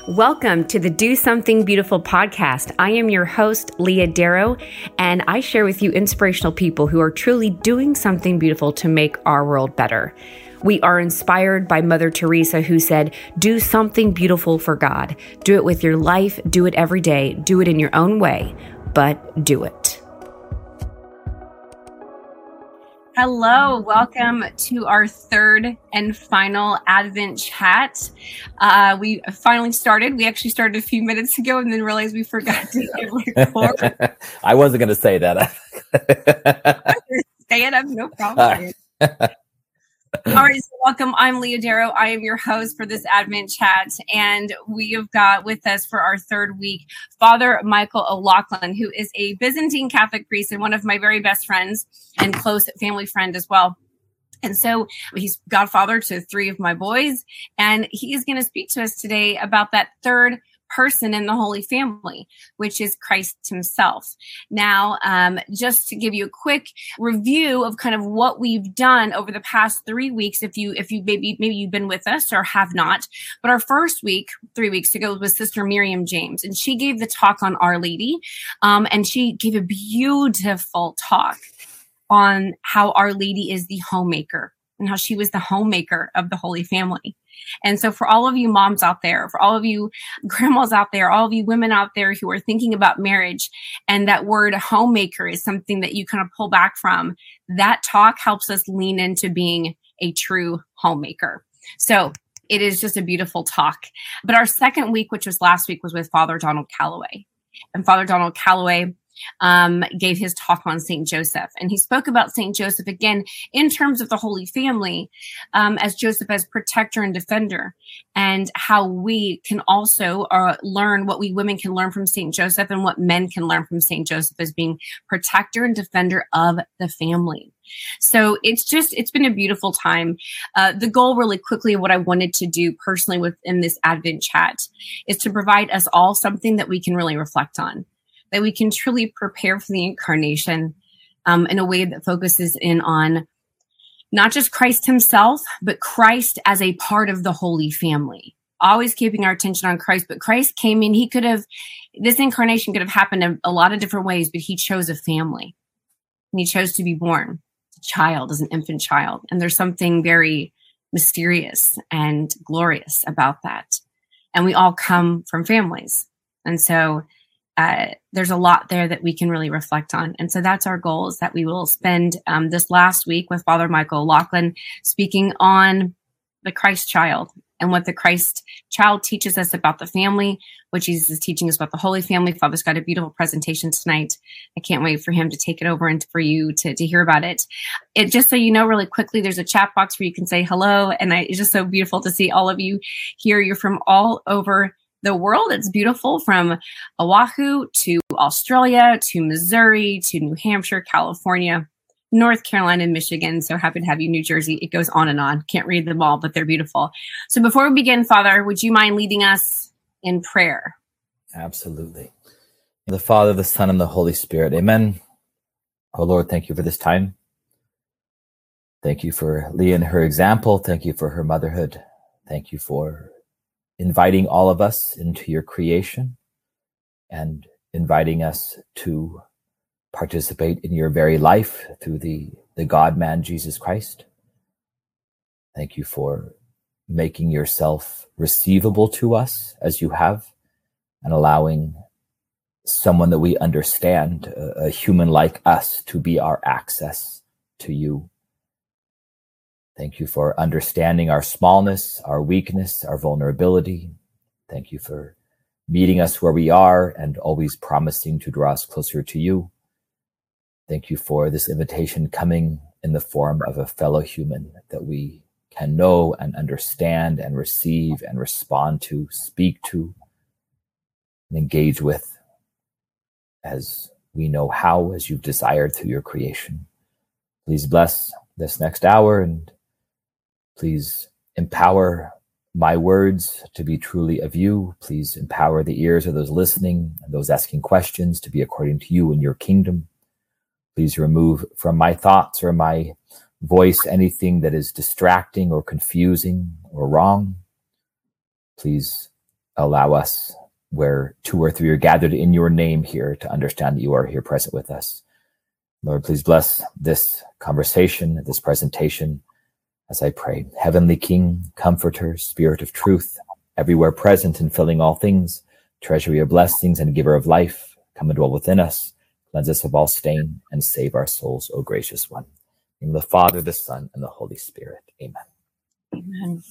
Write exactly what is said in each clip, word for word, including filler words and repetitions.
Welcome to the Do Something Beautiful podcast. I am your host, Leah Darrow, and I share with you inspirational people who are truly doing something beautiful to make our world better. We are inspired by Mother Teresa, who said, do something beautiful for God. Do it with your life, do it every day, do it in your own way, but do it. Hello, welcome to our third and final Advent chat. Uh, we finally started. We actually started a few minutes ago and then realized we forgot to hit record. I wasn't going to say that. Stay it up, no problem. All right, so welcome. I'm Leah Darrow. I am your host for this Advent chat, and we have got with us for our third week Father Michael O'Loughlin, who is a Byzantine Catholic priest and one of my very best friends and close family friend as well. And so he's godfather to three of my boys, and he is going to speak to us today about that third person in the Holy Family, which is Christ himself. Now, um, just to give you a quick review of kind of what we've done over the past three weeks, if you, if you maybe, maybe you've been with us or have not, but our first week, three weeks ago, was Sister Miriam James, and she gave the talk on Our Lady, um, and she gave a beautiful talk on how Our Lady is the homemaker and how she was the homemaker of the Holy Family. And so for all of you moms out there, for all of you grandmas out there, all of you women out there who are thinking about marriage, and that word homemaker is something that you kind of pull back from, that talk helps us lean into being a true homemaker. So it is just a beautiful talk. But our second week, which was last week, was with Father Donald Calloway. And Father Donald Calloway um, gave his talk on Saint Joseph. And he spoke about Saint Joseph, again, in terms of the Holy Family, um, as Joseph as protector and defender, and how we can also uh, learn what we women can learn from Saint Joseph and what men can learn from Saint Joseph as being protector and defender of the family. So it's just, it's been a beautiful time. Uh, the goal really quickly, what I wanted to do personally within this Advent chat is to provide us all something that we can really reflect on, that we can truly prepare for the incarnation um, in a way that focuses in on not just Christ himself, but Christ as a part of the Holy Family. Always keeping our attention on Christ, but Christ came in, he could have, this incarnation could have happened in a lot of different ways, but he chose a family. And he chose to be born as a child, as an infant child. And there's something very mysterious and glorious about that. And we all come from families. And so Uh, there's a lot there that we can really reflect on. And so that's our goal, is that we will spend um, this last week with Father Michael O'Loughlin speaking on the Christ child and what the Christ child teaches us about the family, what Jesus is teaching us about the Holy Family. Father's got a beautiful presentation tonight. I can't wait for him to take it over and for you to, to hear about it. It just so you know, really quickly, there's a chat box where you can say hello. And I, it's just so beautiful to see all of you here. You're from all over the world. It's beautiful, from Oahu to Australia to Missouri to New Hampshire, California, North Carolina, and Michigan. So happy to have you, New Jersey. It goes on and on. Can't read them all, but they're beautiful. So before we begin, Father, would you mind leading us in prayer? Absolutely. The Father, the Son, and the Holy Spirit. Amen. Oh Lord, thank you for this time. Thank you for Leah and her example. Thank you for her motherhood. Thank you for inviting all of us into your creation and inviting us to participate in your very life through the, the God-man, Jesus Christ. Thank you for making yourself receivable to us as you have, and allowing someone that we understand, a, a human like us, to be our access to you. Thank you for understanding our smallness, our weakness, our vulnerability. Thank you for meeting us where we are and always promising to draw us closer to you. Thank you for this invitation coming in the form of a fellow human that we can know and understand and receive and respond to, speak to, and engage with as we know how, as you've desired through your creation. Please bless this next hour, and please empower my words to be truly of you. Please empower the ears of those listening and those asking questions to be according to you and your kingdom. Please remove from my thoughts or my voice anything that is distracting or confusing or wrong. Please allow us, where two or three are gathered in your name here, to understand that you are here present with us. Lord, please bless this conversation, this presentation, as I pray. Heavenly King, Comforter, Spirit of truth, everywhere present and filling all things, treasury of blessings and giver of life, come and dwell within us, cleanse us of all stain, and save our souls, O gracious one. In the Father, the Son, and the Holy Spirit. Amen. Amen.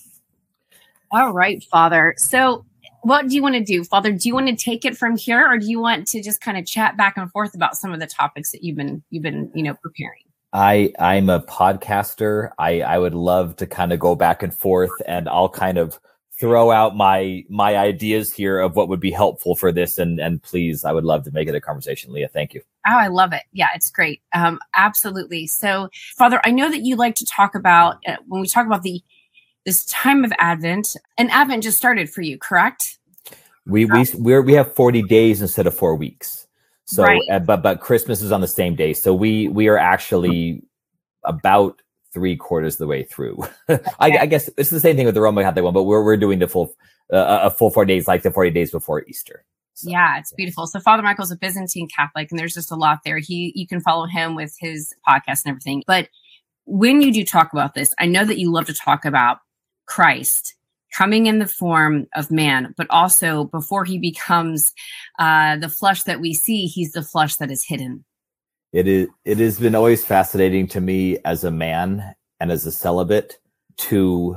All right, Father. So what do you want to do, Father? Do you want to take it from here, or do you want to just kind of chat back and forth about some of the topics that you've been, you've been, you know, preparing? I, I'm a podcaster. I, I would love to kind of go back and forth, and I'll kind of throw out my, my ideas here of what would be helpful for this. And, and please, I would love to make it a conversation, Leah. Thank you. Oh, I love it. Yeah, it's great. Um, absolutely. So, Father, I know that you like to talk about, uh, when we talk about the this time of Advent, and Advent just started for you, correct? We we we're, we have forty days instead of four weeks. So, right. uh, but but Christmas is on the same day. So we we are actually about three quarters of the way through. Okay. I, I guess it's the same thing with the Roman Catholic one, but we're we're doing the full uh, a full four days, like the forty days before Easter. So, yeah, it's beautiful. So Father Michael's a Byzantine Catholic, and there's just a lot there. He you can follow him with his podcast and everything. But when you do talk about this, I know that you love to talk about Christ coming in the form of man, but also before he becomes uh, the flesh that we see, he's the flesh that is hidden. It is. It has been always fascinating to me as a man and as a celibate to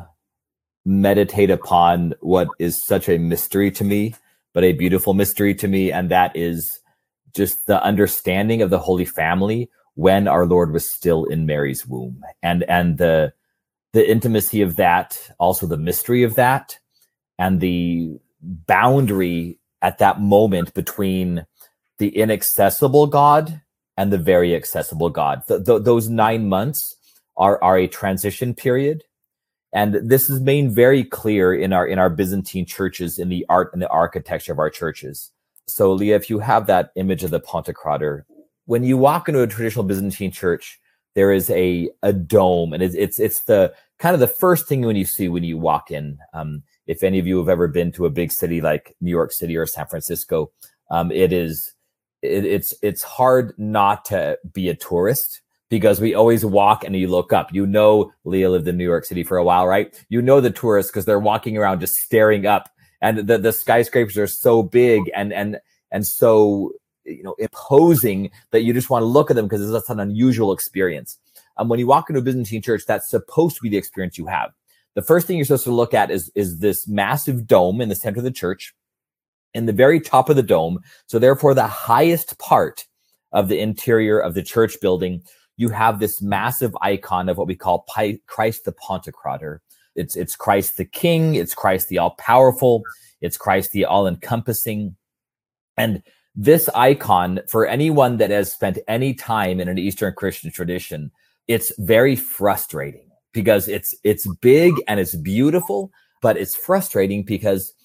meditate upon what is such a mystery to me, but a beautiful mystery to me, and that is just the understanding of the Holy Family when our Lord was still in Mary's womb, and and the the intimacy of that, also the mystery of that, and the boundary at that moment between the inaccessible God and the very accessible God. Th- th- those nine months are, are a transition period. And this is made very clear in our in our Byzantine churches, in the art and the architecture of our churches. So, Leah, if you have that image of the Pantocrator, when you walk into a traditional Byzantine church, there is a a dome, and it's it's, it's the kind of the first thing when you see when you walk in. Um, if any of you have ever been to a big city like New York City or San Francisco, um, it is it, it's it's hard not to be a tourist, because we always walk and you look up. You know, Leah lived in New York City for a while, right? You know the tourists because they're walking around just staring up, and the the skyscrapers are so big and and and so, you know, imposing that you just want to look at them because it's an unusual experience. Um, when you walk into a Byzantine church, that's supposed to be the experience you have. The first thing you're supposed to look at is, is this massive dome in the center of the church, in the very top of the dome. So therefore, the highest part of the interior of the church building, you have this massive icon of what we call Pi- Christ the Pantocrator. It's, it's Christ the King. It's Christ the all-powerful. It's Christ the all-encompassing. And this icon, for anyone that has spent any time in an Eastern Christian tradition, it's very frustrating because it's it's big and it's beautiful, but it's frustrating because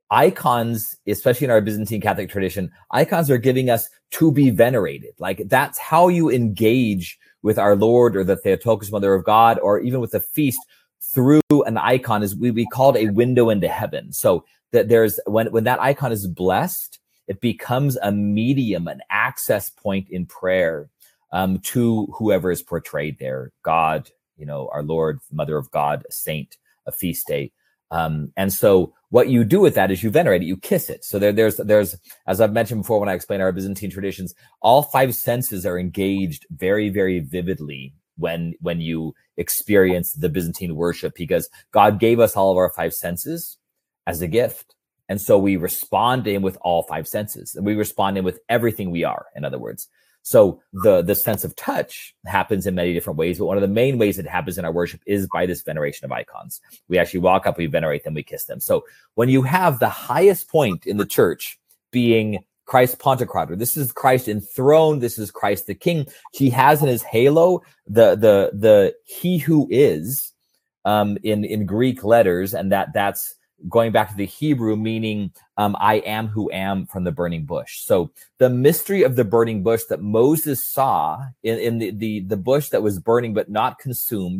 icons, especially in our Byzantine Catholic tradition, icons are giving us to be venerated. Like, that's how you engage with our Lord or the Theotokos, Mother of God, or even with the feast through an icon. Is we, we call it a window into heaven. So that there's when when that icon is blessed, it becomes a medium, an access point in prayer um, to whoever is portrayed there. God, you know, our Lord, Mother of God, a saint, a feast day. Um, and so what you do with that is you venerate it, you kiss it. So there, there's, there's, as I've mentioned before, when I explain our Byzantine traditions, all five senses are engaged very, very vividly when, when you experience the Byzantine worship, because God gave us all of our five senses as a gift. And so we respond to him with all five senses, and we respond to him with everything we are, in other words. So the, the sense of touch happens in many different ways, but one of the main ways it happens in our worship is by this veneration of icons. We actually walk up, we venerate them, we kiss them. So when you have the highest point in the church being Christ Pantocrator, this is Christ enthroned, this is Christ the King. He has in his halo the the the he who is um, in in Greek letters, and that that's going back to the Hebrew, meaning um, I am who am from the burning bush. So the mystery of the burning bush that Moses saw in, in the, the, the bush that was burning but not consumed,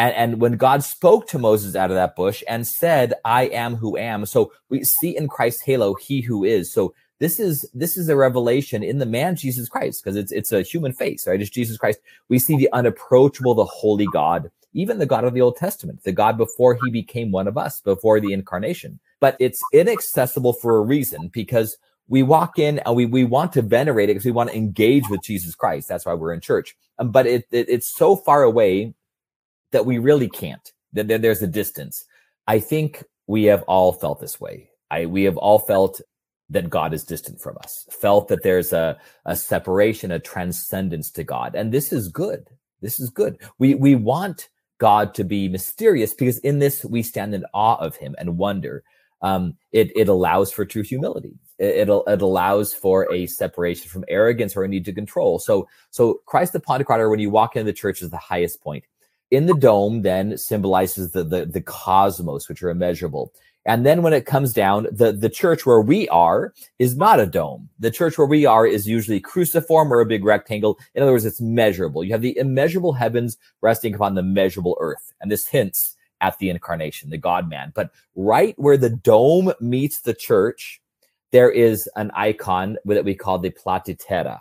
And, and when God spoke to Moses out of that bush and said, I am who am. So we see in Christ's halo, he who is. So this is this is a revelation in the man Jesus Christ, because it's it's a human face, right? It's Jesus Christ. We see the unapproachable, the holy God, even the God of the Old Testament, the God before he became one of us, before the incarnation. But it's inaccessible for a reason, because we walk in and we we want to venerate it because we want to engage with Jesus Christ. That's why we're in church. Um, but it, it it's so far away that we really can't. That there, there's a distance. I think we have all felt this way. I we have all felt that God is distant from us, felt that there's a, a separation, a transcendence to God. And this is good. This is good. We we want God to be mysterious, because in this we stand in awe of him and wonder. Um, it, it allows for true humility. It, it, it allows for a separation from arrogance or a need to control. So, so Christ the Pantocrator, when you walk into the church, is the highest point. In the dome, then, symbolizes the, the, the cosmos, which are immeasurable. And then when it comes down, the, the church where we are is not a dome. The church where we are is usually cruciform or a big rectangle. In other words, it's measurable. You have the immeasurable heavens resting upon the measurable earth. And this hints at the incarnation, the God-man. But right where the dome meets the church, there is an icon that we call the Platytera.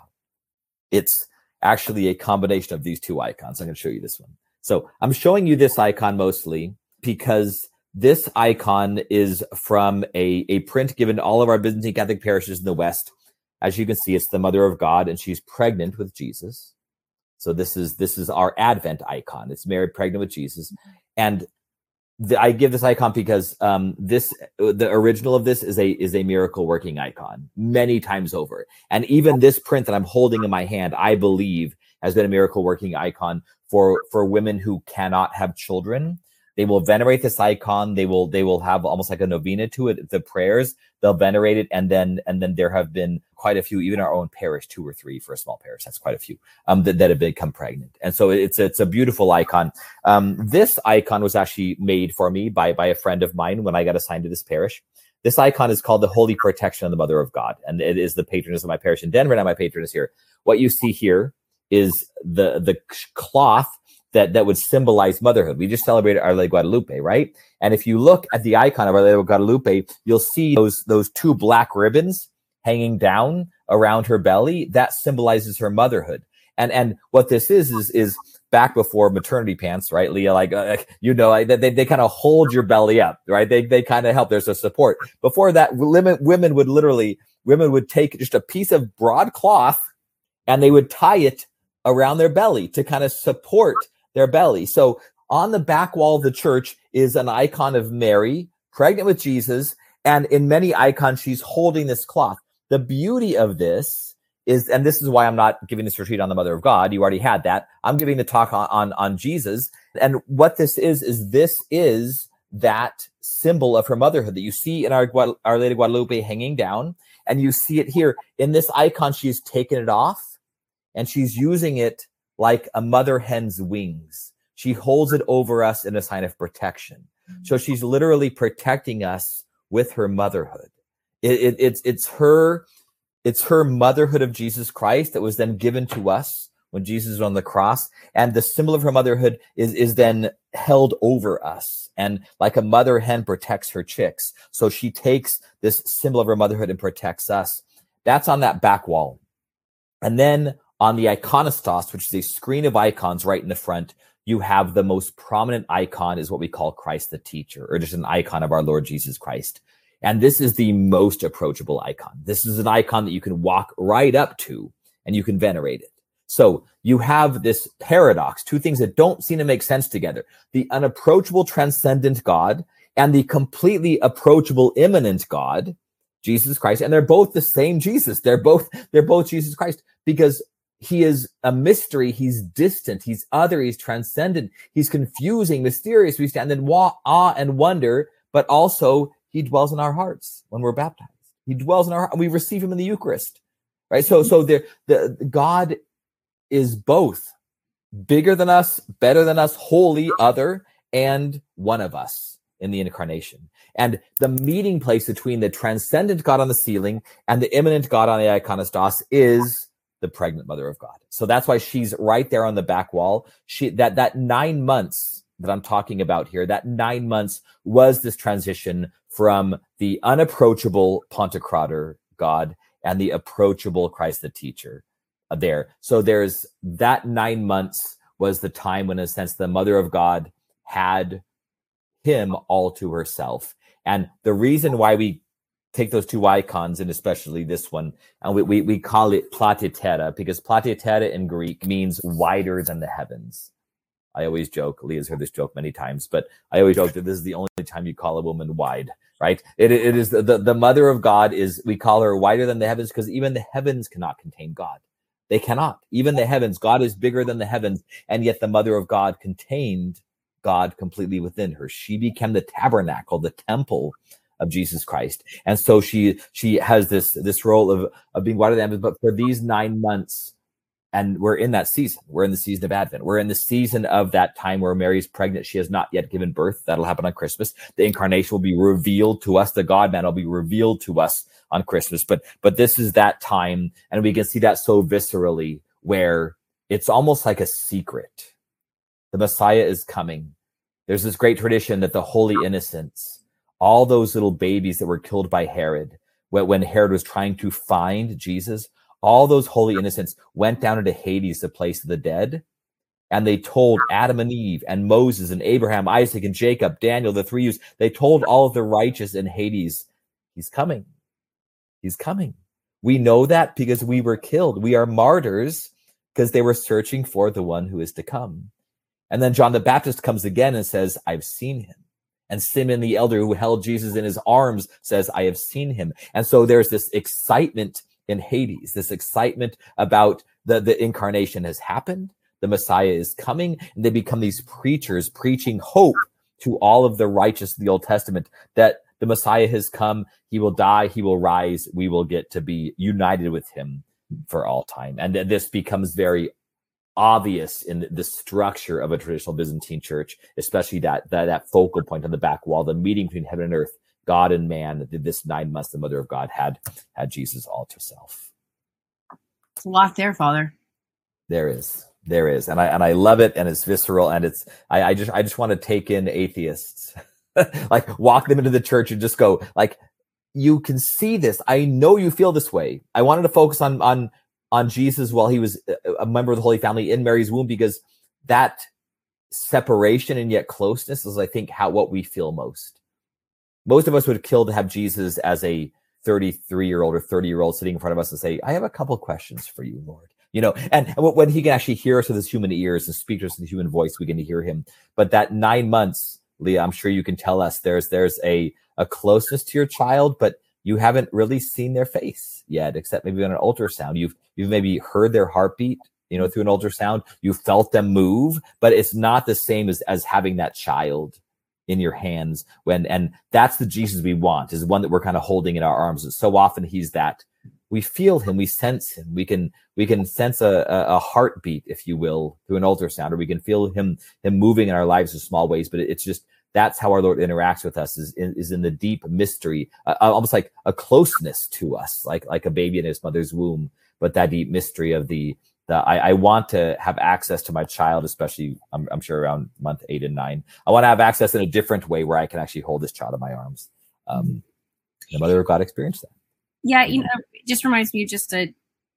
It's actually a combination of these two icons. I'm going to show you this one. So I'm showing you this icon mostly because this icon is from a, a print given to all of our Byzantine Catholic parishes in the West. As you can see, it's the Mother of God, and she's pregnant with Jesus. So this is this is our Advent icon. It's Mary pregnant with Jesus. And the, I give this icon because um, this the original of this is a is a miracle working icon many times over. And even this print that I'm holding in my hand, I believe, has been a miracle working icon for for women who cannot have children. They will venerate this icon. They will they will have almost like a novena to it, the prayers. They'll venerate it, and then and then there have been quite a few, even our own parish, two or three for a small parish. That's quite a few um, that, that have become pregnant. And so it's it's a beautiful icon. Um, this icon was actually made for me by by a friend of mine when I got assigned to this parish. This icon is called the Holy Protection of the Mother of God, and it is the patroness of my parish in Denver, and my patroness here. What you see here is the the cloth that, that would symbolize motherhood. We just celebrated Our Lady of Guadalupe, right? And if you look at the icon of Our Lady of Guadalupe, you'll see those, those two black ribbons hanging down around her belly. That symbolizes her motherhood. And, and what this is, is, is back before maternity pants, right, Leah? Like, uh, you know, like they, they kind of hold your belly up, right? They, they kind of help. There's a support. Before that, women, women would literally, women would take just a piece of broad cloth and they would tie it around their belly to kind of support their belly. So on the back wall of the church is an icon of Mary, pregnant with Jesus, and in many icons, she's holding this cloth. The beauty of this is, and this is why I'm not giving this retreat on the Mother of God. You already had that. I'm giving the talk on, on, on Jesus. And what this is, is this is that symbol of her motherhood that you see in our, our Lady of Guadalupe hanging down. And you see it here in this icon. She's taken it off and she's using it like a mother hen's wings. She holds it over us in a sign of protection. So she's literally protecting us with her motherhood. It, it, it's, it's her, it's her motherhood of Jesus Christ that was then given to us when Jesus was on the cross. And the symbol of her motherhood is, is then held over us. And like a mother hen protects her chicks. So she takes this symbol of her motherhood and protects us. That's on that back wall. And then on the iconostas, which is a screen of icons right in the front, you have the most prominent icon is what we call Christ the Teacher, or just an icon of our Lord Jesus Christ. And this is the most approachable icon. This is an icon that you can walk right up to and you can venerate it. So you have this paradox, two things that don't seem to make sense together: the unapproachable transcendent God and the completely approachable immanent God, Jesus Christ. And they're both the same Jesus. They're both, they're both Jesus Christ, because he is a mystery. He's distant. He's other. He's transcendent. He's confusing, mysterious. We stand in awe and wonder, but also he dwells in our hearts when we're baptized. He dwells in our heart. We receive him in the Eucharist, right? So, so there, the God is both bigger than us, better than us, holy, other, and one of us in the incarnation. And the meeting place between the transcendent God on the ceiling and the immanent God on the iconostas is the pregnant Mother of God. So that's why she's right there on the back wall. She, that, that nine months that I'm talking about here, that nine months was this transition from the unapproachable Pantocrator God and the approachable Christ the teacher there. So there's that nine months was the time when, in a sense, the Mother of God had him all to herself. And the reason why we take those two icons, and especially this one, and we, we, we call it Platitera, because Platitera in Greek means wider than the heavens. I always joke, Leah's heard this joke many times, but I always joke that this is the only time you call a woman wide, right? It, it is the, the, the Mother of God is, we call her wider than the heavens because even the heavens cannot contain God. They cannot. Even the heavens, God is bigger than the heavens, and yet the Mother of God contained God completely within her. She became the tabernacle, the temple of Jesus Christ. And so she she has this this role of, of being wider than heavens, but for these nine months, and we're in that season. We're in the season of Advent. We're in the season of that time where Mary's pregnant. She has not yet given birth. That'll happen on Christmas. The incarnation will be revealed to us. The God-man will be revealed to us on Christmas. But but this is that time, and we can see that so viscerally, where it's almost like a secret. The Messiah is coming. There's this great tradition that the holy innocents, all those little babies that were killed by Herod, when Herod was trying to find Jesus, all those holy innocents went down into Hades, the place of the dead, and they told Adam and Eve and Moses and Abraham, Isaac and Jacob, Daniel, the three youths, they told all of the righteous in Hades, he's coming. He's coming. We know that because we were killed. We are martyrs because they were searching for the one who is to come. And then John the Baptist comes again and says, I've seen him. And Simeon the elder, who held Jesus in his arms, says, I have seen him. And so there's this excitement in Hades, this excitement about the, the incarnation has happened. The Messiah is coming, and they become these preachers preaching hope to all of the righteous of the Old Testament that the Messiah has come. He will die. He will rise. We will get to be united with him for all time. And this becomes very obvious in the structure of a traditional Byzantine church, especially that, that, that focal point on the back wall, the meeting between heaven and earth, God and man. This nine months, the Mother of God had, had Jesus all to herself. It's a lot there, Father. There is. There is. And I, and I love it. And it's visceral. And it's, I, I just, I just want to take in atheists, like walk them into the church and just go like, you can see this. I know you feel this way. I wanted to focus on, on, on Jesus while he was a member of the Holy Family in Mary's womb, because that separation and yet closeness is, I think, how, what we feel most. Most of us would kill to have Jesus as a thirty-three year old or thirty year old sitting in front of us and say, I have a couple questions for you, Lord. You know, and when he can actually hear us with his human ears and speak to us in the human voice, we can hear him. But that nine months, Leah, I'm sure you can tell us there's, there's a, a closeness to your child, but you haven't really seen their face yet, except maybe on an ultrasound. You've, you've maybe heard their heartbeat, you know, through an ultrasound. You felt them move, but it's not the same as, as having that child in your hands when, and that's the Jesus we want, is one that we're kind of holding in our arms. And so often he's that. We feel him, we sense him, we can we can sense a, a heartbeat, if you will, through an ultrasound, or we can feel him him moving in our lives in small ways. But it's just, that's how our Lord interacts with us, is in, is in the deep mystery, uh, almost like a closeness to us, like like a baby in his mother's womb. But that deep mystery of the the I, I want to have access to my child, especially I'm, I'm sure around month eight and nine. I want to have access in a different way where I can actually hold this child in my arms. Um, the Mother of God experienced that. Yeah, you know, it just reminds me of just a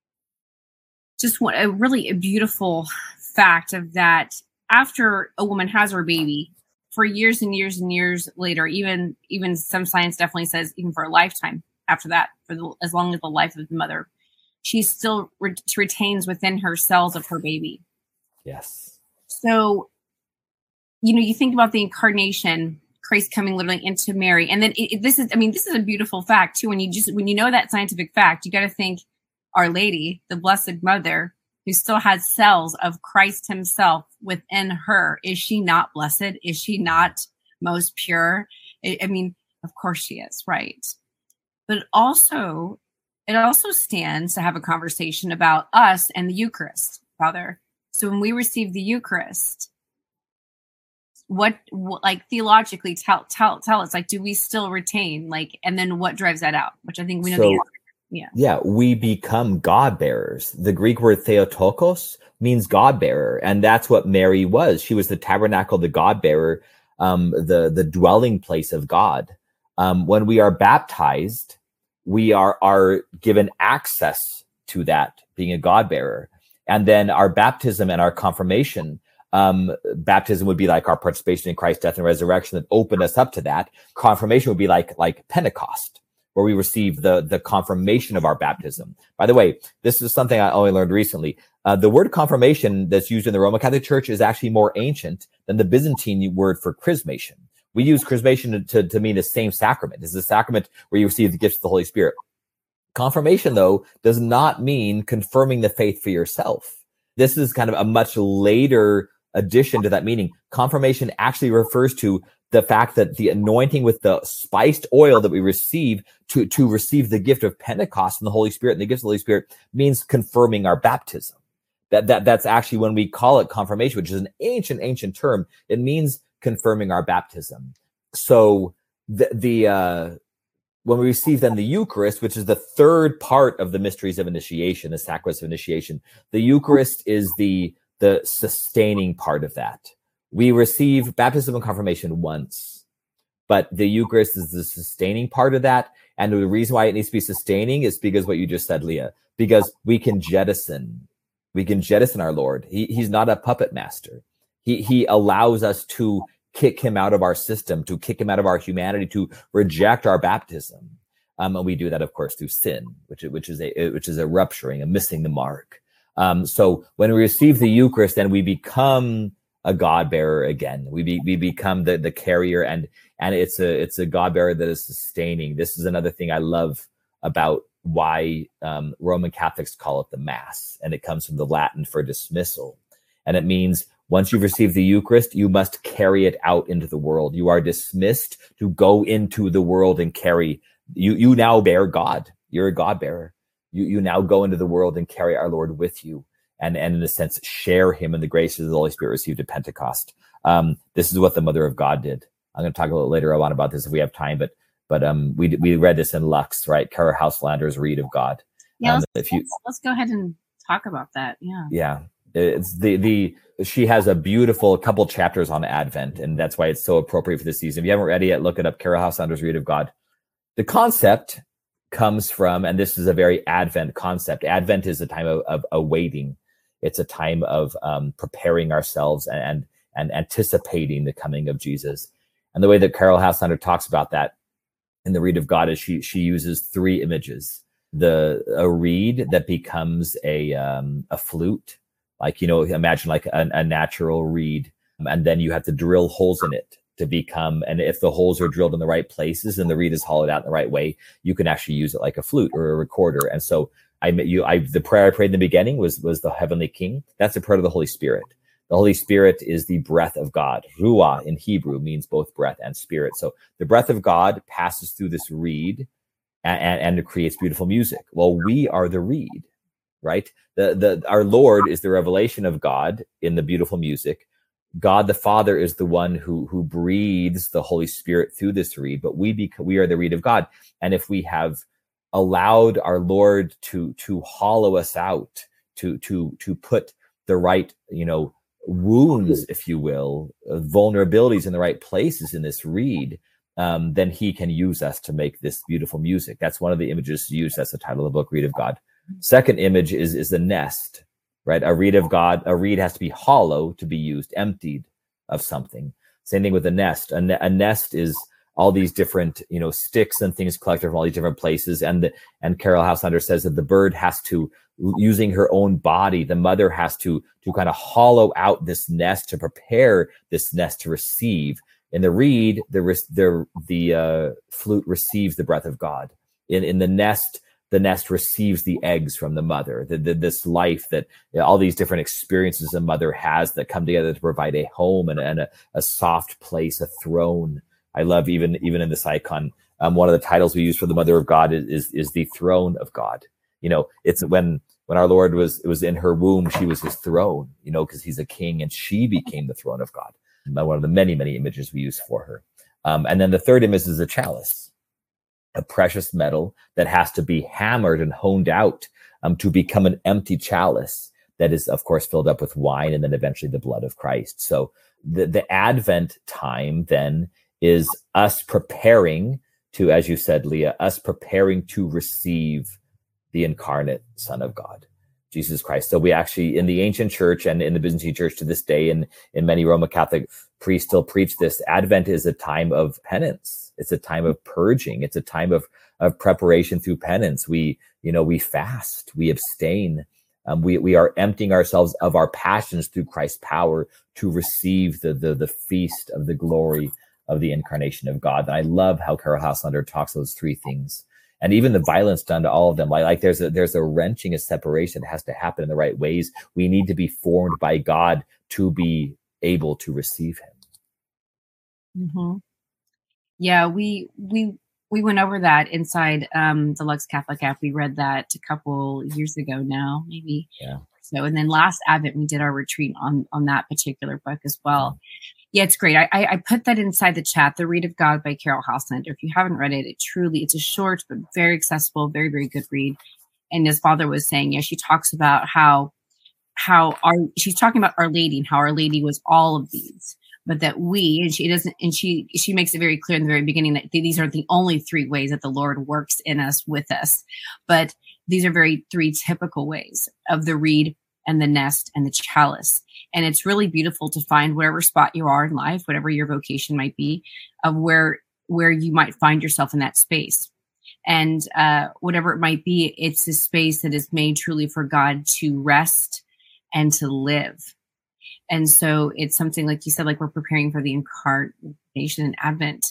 just what a really a beautiful fact of that. After a woman has her baby, for years and years and years later, even even some science definitely says even for a lifetime after that, for the, as long as the life of the mother, she still re- retains within her cells of her baby. Yes. So, you know, you think about the incarnation, Christ coming literally into Mary. And then it, it, this is, I mean, this is a beautiful fact too. When you just, when you know that scientific fact, you got to think Our Lady, the Blessed Mother, who still has cells of Christ himself within her. Is she not blessed? Is she not most pure? I, I mean, of course she is, right? But also, it also stands to have a conversation about us and the Eucharist, Father. So when we receive the Eucharist, what, what like theologically tell tell tell us, like, do we still retain, like, and then what drives that out? Which I think we know so, the answer. Yeah. Yeah, we become God bearers. The Greek word theotokos means God bearer, and that's what Mary was. She was the tabernacle, the God bearer, um, the the dwelling place of God. Um, when we are baptized, we are are given access to that, being a God bearer, and then our baptism and our confirmation. Um, baptism would be like our participation in Christ's death and resurrection that opened us up to that. Confirmation would be like like Pentecost, where we receive the the confirmation of our baptism. By the way, this is something I only learned recently. Uh, the word confirmation that's used in the Roman Catholic Church is actually more ancient than the Byzantine word for chrismation. We use chrismation to, to mean the same sacrament. It's the sacrament where you receive the gifts of the Holy Spirit. Confirmation, though, does not mean confirming the faith for yourself. This is kind of a much later addition to that meaning. Confirmation actually refers to the fact that the anointing with the spiced oil that we receive to, to receive the gift of Pentecost and the Holy Spirit and the gifts of the Holy Spirit means confirming our baptism. That, that, that's actually when we call it confirmation, which is an ancient, ancient term. It means confirming our baptism. So the, the, uh, when we receive then the Eucharist, which is the third part of the mysteries of initiation, the sacraments of initiation, the Eucharist is the, the sustaining part of that. We receive baptism and confirmation once, but the Eucharist is the sustaining part of that. And the reason why it needs to be sustaining is because what you just said, Leah, because we can jettison, we can jettison our Lord. He, he's not a puppet master. He, he allows us to kick him out of our system, to kick him out of our humanity, to reject our baptism. Um, and we do that, of course, through sin, which, which is a, which is a rupturing, a missing the mark. Um, so when we receive the Eucharist, then we become a God bearer again. We be, we become the, the carrier, and, and it's a, it's a God bearer that is sustaining. This is another thing I love about why, um, Roman Catholics call it the Mass. And it comes from the Latin for dismissal. And it means once you've received the Eucharist, you must carry it out into the world. You are dismissed to go into the world and carry, you, you now bear God. You're a God bearer. You, you now go into the world and carry our Lord with you. And, and in a sense, share him in the graces of the Holy Spirit received at Pentecost. Um, this is what the Mother of God did. I'm going to talk a little later on about this if we have time, but but um, we we read this in Lux, right? Kara Hauslander's Reed of God. Yeah, um, let's, if you, let's, let's go ahead and talk about that. Yeah. Yeah. It's the, the, she has a beautiful couple chapters on Advent, and that's why it's so appropriate for this season. If you haven't read it yet, look it up, Kara Hauslander's Reed of God. The concept comes from, and this is a very Advent concept. Advent is a time of, of awaiting. It's a time of um, preparing ourselves and, and and anticipating the coming of Jesus. And the way that Carol Hauslander talks about that in the Reed of God is she she uses three images: the a reed that becomes a um, a flute, like, you know, imagine like a, a natural reed, and then you have to drill holes in it to become. And if the holes are drilled in the right places and the reed is hollowed out in the right way, you can actually use it like a flute or a recorder. And so I you I the prayer I prayed in the beginning was was the Heavenly King. That's the prayer of the Holy Spirit. The Holy Spirit is the breath of God. Ruah in Hebrew means both breath and spirit. So the breath of God passes through this reed and, and, and it creates beautiful music. Well, we are the reed, right? The, the, our Lord is the revelation of God in the beautiful music. God the Father is the one who, who breathes the Holy Spirit through this reed, but we, bec- we are the reed of God. And if we have allowed our Lord to, to hollow us out, to, to, to put the right, you know, wounds, if you will, uh, vulnerabilities in the right places in this reed, um, then he can use us to make this beautiful music. That's one of the images used. That's the title of the book, Reed of God. Second image is, is the nest, right? A reed of God, a reed has to be hollow to be used, emptied of something. Same thing with a nest. A, ne- a nest is all these different, you know, sticks and things collected from all these different places. And, the, and Carol Hauslander says that the bird has to, using her own body, the mother has to, to kind of hollow out this nest to prepare this nest to receive. In the reed, the, the, the uh, flute receives the breath of God. In, in the nest, the nest receives the eggs from the mother, the, the, this life that, you know, all these different experiences a mother has that come together to provide a home and, and a, a soft place, a throne. I love even, even in this icon, um, one of the titles we use for the Mother of God is, is, is the throne of God. You know, it's when, when our Lord was, it was in her womb, she was his throne, you know, because he's a king, and she became the throne of God. One of the many, many images we use for her. Um, and then the third image is a chalice. a precious metal that has to be hammered and honed out um, to become an empty chalice that is, of course, filled up with wine and then eventually the blood of Christ. So the, the Advent time then is us preparing to, as you said, Leah, us preparing to receive the incarnate Son of God, Jesus Christ. So we actually, in the ancient church and in the Byzantine church to this day, and in many Roman Catholic priests still preach this, Advent is a time of penance. It's a time of purging. It's a time of, of preparation through penance. We, you know, we fast, we abstain. Um, we, we are emptying ourselves of our passions through Christ's power to receive the, the, the feast of the glory of the incarnation of God. And I love how Carol Houselander talks those three things. And even the violence done to all of them, like, like there's a there's a wrenching, a separation that has to happen in the right ways. We need to be formed by God to be able to receive Him. Mm-hmm. Yeah, we we we went over that inside um, the Lux Catholic app. We read that a couple years ago now, maybe. Yeah. So, and then last Advent we did our retreat on on that particular book as well. Yeah, it's great. I, I put that inside the chat, The Read of God by Carol Houselander. If you haven't read it, it truly, it's a short but very accessible, very, very good read. And as Father was saying, yeah, she talks about how, how our, she's talking about Our Lady and how Our Lady was all of these, but that we, and she doesn't, and she, she makes it very clear in the very beginning that these aren't the only three ways that the Lord works in us, with us, but these are very three typical ways of the reed and the nest and the chalice. And it's really beautiful to find whatever spot you are in life, whatever your vocation might be, of where where you might find yourself in that space. And uh, whatever it might be, it's a space that is made truly for God to rest and to live. And so it's something, like you said, like we're preparing for the incarnation and Advent.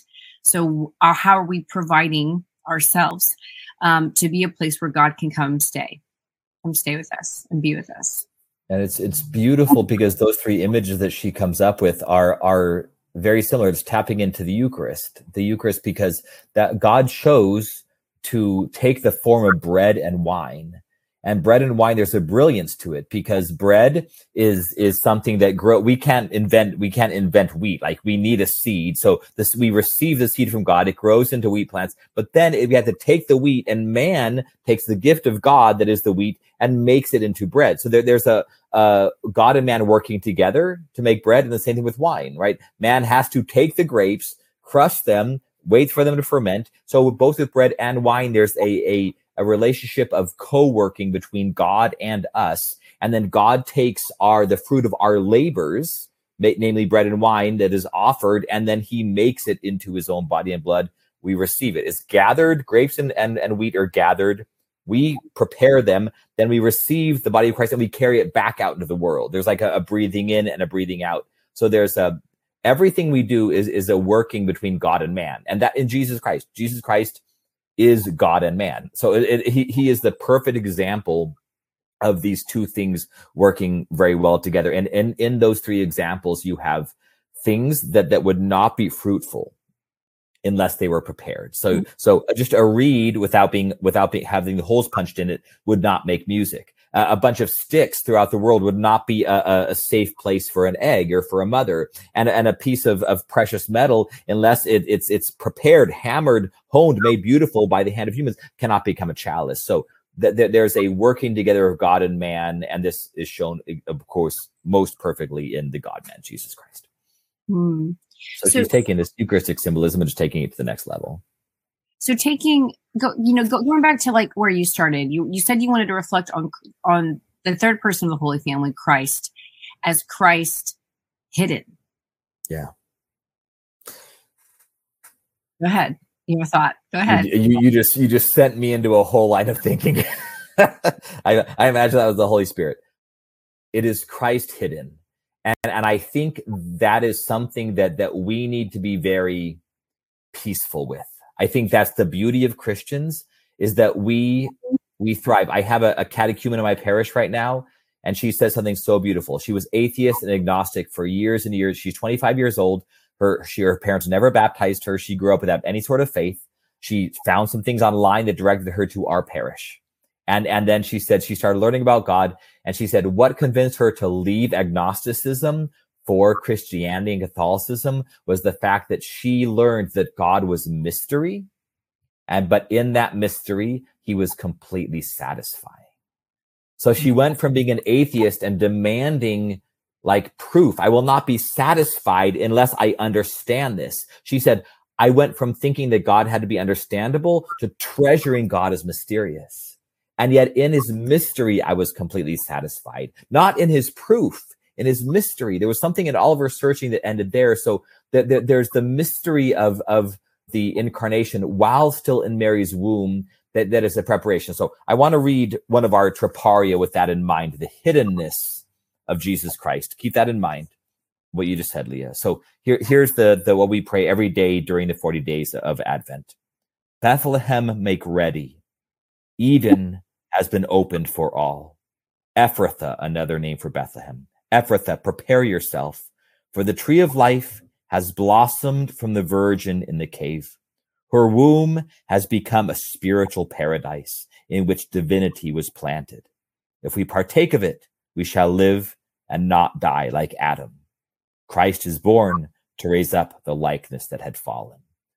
So uh, how are we providing ourselves um, to be a place where God can come stay, come stay with us and be with us? And it's it's beautiful because those three images that she comes up with are are very similar. It's tapping into the Eucharist, the Eucharist, because that God chose to take the form of bread and wine. And bread and wine, there's a brilliance to it because bread is is something that grow. We can't invent. We can't invent wheat. Like we need a seed. So this we receive the seed from God. It grows into wheat plants. But then it, we have to take the wheat, and man takes the gift of God that is the wheat and makes it into bread. So there, there's a uh, God and man working together to make bread, and the same thing with wine, right? Man has to take the grapes, crush them, wait for them to ferment. So both with bread and wine, there's a a a relationship of co-working between God and us. And then God takes our, the fruit of our labors, namely bread and wine that is offered, and then he makes it into his own body and blood. We receive it. It's gathered. Grapes and, and, and wheat are gathered. We prepare them. Then we receive the body of Christ and we carry it back out into the world. There's like a, a breathing in and a breathing out. So there's a, everything we do is, is a working between God and man. And that in Jesus Christ, Jesus Christ is God and man. So it, it, he, he is the perfect example of these two things working very well together. And, and in those three examples, you have things that, that would not be fruitful unless they were prepared. So, mm-hmm. so just a reed without being, without being, having the holes punched in it would not make music. Uh, a bunch of sticks throughout the world would not be a, a safe place for an egg or for a mother. And, and a piece of, of precious metal, unless it, it's, it's prepared, hammered, honed, made beautiful by the hand of humans, cannot become a chalice. So th- th- there's a working together of God and man. And this is shown, of course, most perfectly in the God-man, Jesus Christ. Mm. So, so she's taking this Eucharistic symbolism and just taking it to the next level. So taking, go, you know, go, going back to like where you started, you, you said you wanted to reflect on, on the third person of the Holy Family, Christ, as Christ hidden. Yeah. Go ahead. You have a thought. Go ahead. You, you, you just, you just sent me into a whole line of thinking. I, I imagine that was the Holy Spirit. It is Christ hidden. And, and I think that is something that, that we need to be very peaceful with. I think that's the beauty of Christians, is that we we thrive. I have a, a catechumen in my parish right now, and she says something so beautiful. She was atheist and agnostic for years and years. She's twenty-five years old. Her she her parents never baptized her. She grew up without any sort of faith. She found some things online that directed her to our parish. And and then she said she started learning about God, and she said what convinced her to leave agnosticism for Christianity and Catholicism was the fact that she learned that God was mystery And but in that mystery, he was completely satisfying. So she went from being an atheist and demanding like proof. I will not be satisfied unless I understand this. She said, I went from thinking that God had to be understandable to treasuring God as mysterious. And yet in his mystery, I was completely satisfied. Not in his proof, in his mystery. There was something in all of her searching that ended there. So th- th- there's the mystery of, of the incarnation while still in Mary's womb. That, that is a preparation. So I want to read one of our Triparia with that in mind, the hiddenness of Jesus Christ. Keep that in mind, what you just said, Leah. So here, here's the, the what we pray every day during the forty days of Advent. Bethlehem, make ready. Eden has been opened for all. Ephrathah, another name for Bethlehem. Ephrathah, prepare yourself, for the tree of life has blossomed from the virgin in the cave. Her womb has become a spiritual paradise in which divinity was planted. If we partake of it, we shall live and not die like Adam. Christ is born to raise up the likeness that had fallen.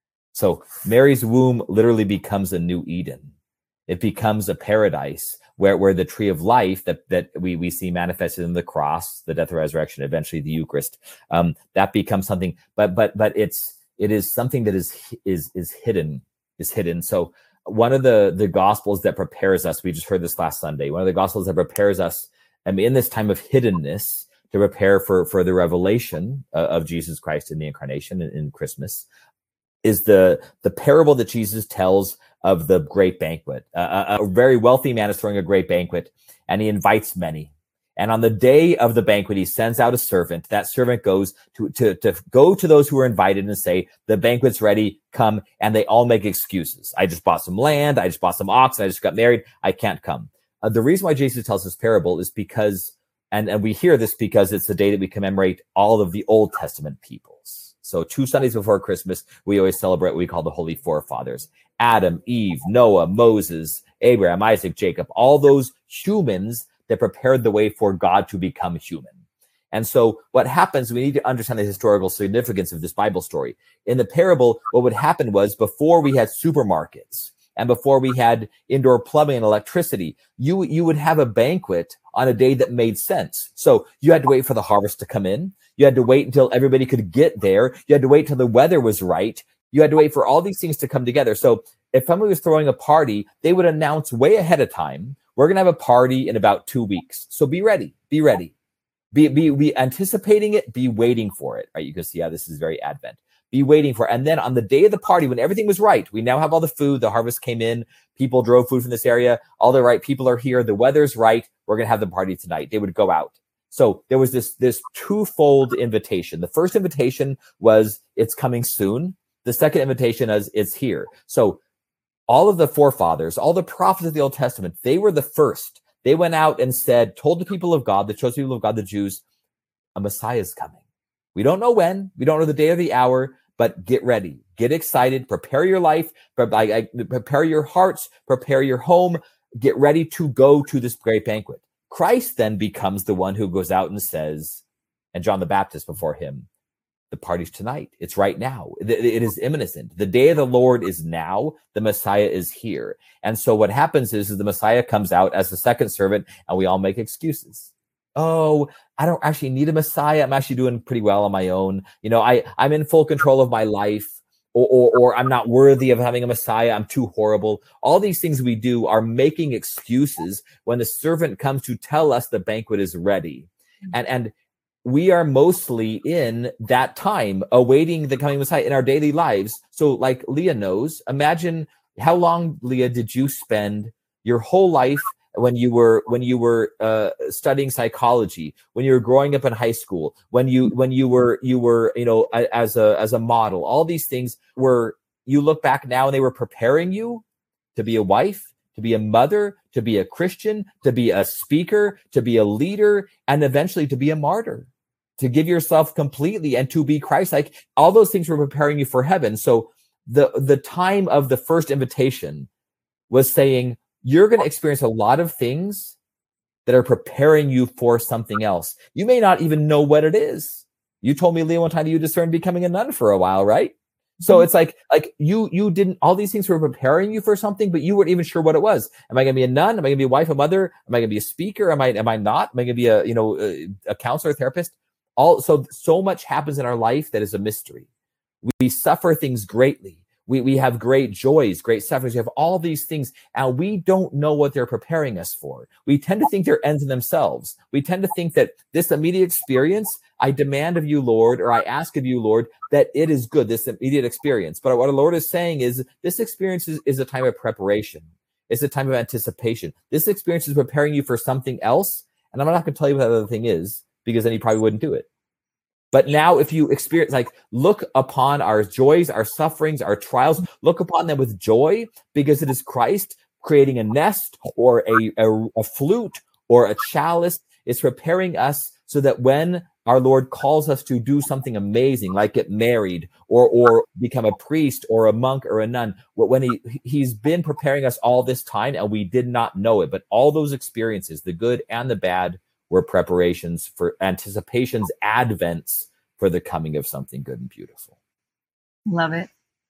So Mary's womb literally becomes a new Eden. It becomes a paradise where, where the tree of life that, that we, we see manifested in the cross, the death, the resurrection, eventually the Eucharist, um, that becomes something, but, but, but it's, it is something that is, is, is hidden, is hidden. So one of the, the gospels that prepares us, we just heard this last Sunday, one of the gospels that prepares us um, in this time of hiddenness to prepare for, for the revelation uh, of Jesus Christ in the incarnation in, in Christmas is the, the parable that Jesus tells of the great banquet. Uh, a, a very wealthy man is throwing a great banquet and he invites many. And on the day of the banquet, he sends out a servant. That servant goes to, to, to go to those who are invited and say, the banquet's ready, come. And they all make excuses. I just bought some land. I just bought some oxen. I just got married. I can't come. Uh, the reason why Jesus tells this parable is because, and, and we hear this because it's the day that we commemorate all of the Old Testament peoples. So two Sundays before Christmas, we always celebrate what we call the Holy Forefathers. Adam, Eve, Noah, Moses, Abraham, Isaac, Jacob, all those humans that prepared the way for God to become human. And so what happens, we need to understand the historical significance of this Bible story. In the parable, what would happen was before we had supermarkets and before we had indoor plumbing and electricity, you, you would have a banquet on a day that made sense. So you had to wait for the harvest to come in. You had to wait until everybody could get there. You had to wait till the weather was right. You had to wait for all these things to come together. So if somebody was throwing a party, they would announce way ahead of time, we're going to have a party in about two weeks. So be ready, be ready, be, be, be anticipating it, be waiting for it, right? You can see how this is very Advent. Be waiting for it. And then on the day of the party, when everything was right, we now have all the food, the harvest came in, people drove food from this area, all the right people are here, the weather's right, we're going to have the party tonight. They would go out. So there was this, this twofold invitation. The first invitation was, it's coming soon. The second invitation is, it's here. So all of the forefathers, all the prophets of the Old Testament, they were the first. They went out and said, told the people of God, the chosen people of God, the Jews, a Messiah is coming. We don't know when, we don't know the day or the hour, but get ready, get excited, prepare your life, prepare your hearts, prepare your home, get ready to go to this great banquet. Christ then becomes the one who goes out and says, and John the Baptist before him, the party's tonight. It's right now. It is imminent. The day of the Lord is now. The Messiah is here. And so what happens is, is the Messiah comes out as the second servant and we all make excuses. Oh, I don't actually need a Messiah. I'm actually doing pretty well on my own. You know, I, I'm in full control of my life, or, or, or I'm not worthy of having a Messiah. I'm too horrible. All these things we do are making excuses when the servant comes to tell us the banquet is ready. And, and, we are mostly in that time awaiting the coming Messiah in our daily lives. So like Leah knows, imagine how long, Leah, did you spend your whole life when you were when you were uh, studying psychology, when you were growing up in high school, when you when you were you were you know as a as a model, all these things were, you look back now and they were preparing you to be a wife, to be a mother, to be a Christian, to be a speaker, to be a leader, and eventually to be a martyr, to give yourself completely and to be Christ-like. All those things were preparing you for heaven. So the, the time of the first invitation was saying, you're going to experience a lot of things that are preparing you for something else. You may not even know what it is. You told me, Leah, one time that you discerned becoming a nun for a while, right? So it's like, like you, you didn't, all these things were preparing you for something, but you weren't even sure what it was. Am I going to be a nun? Am I going to be a wife, a mother? Am I going to be a speaker? Am I, am I not? Am I going to be a, you know, a, a counselor, therapist? All, so, so much happens in our life that is a mystery. We suffer things greatly. We, we have great joys, great sufferings. We have all these things, and we don't know what they're preparing us for. We tend to think they're ends in themselves. We tend to think that this immediate experience, I demand of you, Lord, or I ask of you, Lord, that it is good, this immediate experience. But what the Lord is saying is this experience is, is a time of preparation. It's a time of anticipation. This experience is preparing you for something else. And I'm not going to tell you what that other thing is, because then you probably wouldn't do it. But now if you experience, like, look upon our joys, our sufferings, our trials, look upon them with joy, because it is Christ creating a nest or a, a, a flute or a chalice. It's preparing us so that when our Lord calls us to do something amazing, like get married or or become a priest or a monk or a nun, when he, he's been preparing us all this time and we did not know it. But all those experiences, the good and the bad, were preparations for anticipations, advents for the coming of something good and beautiful. Love it.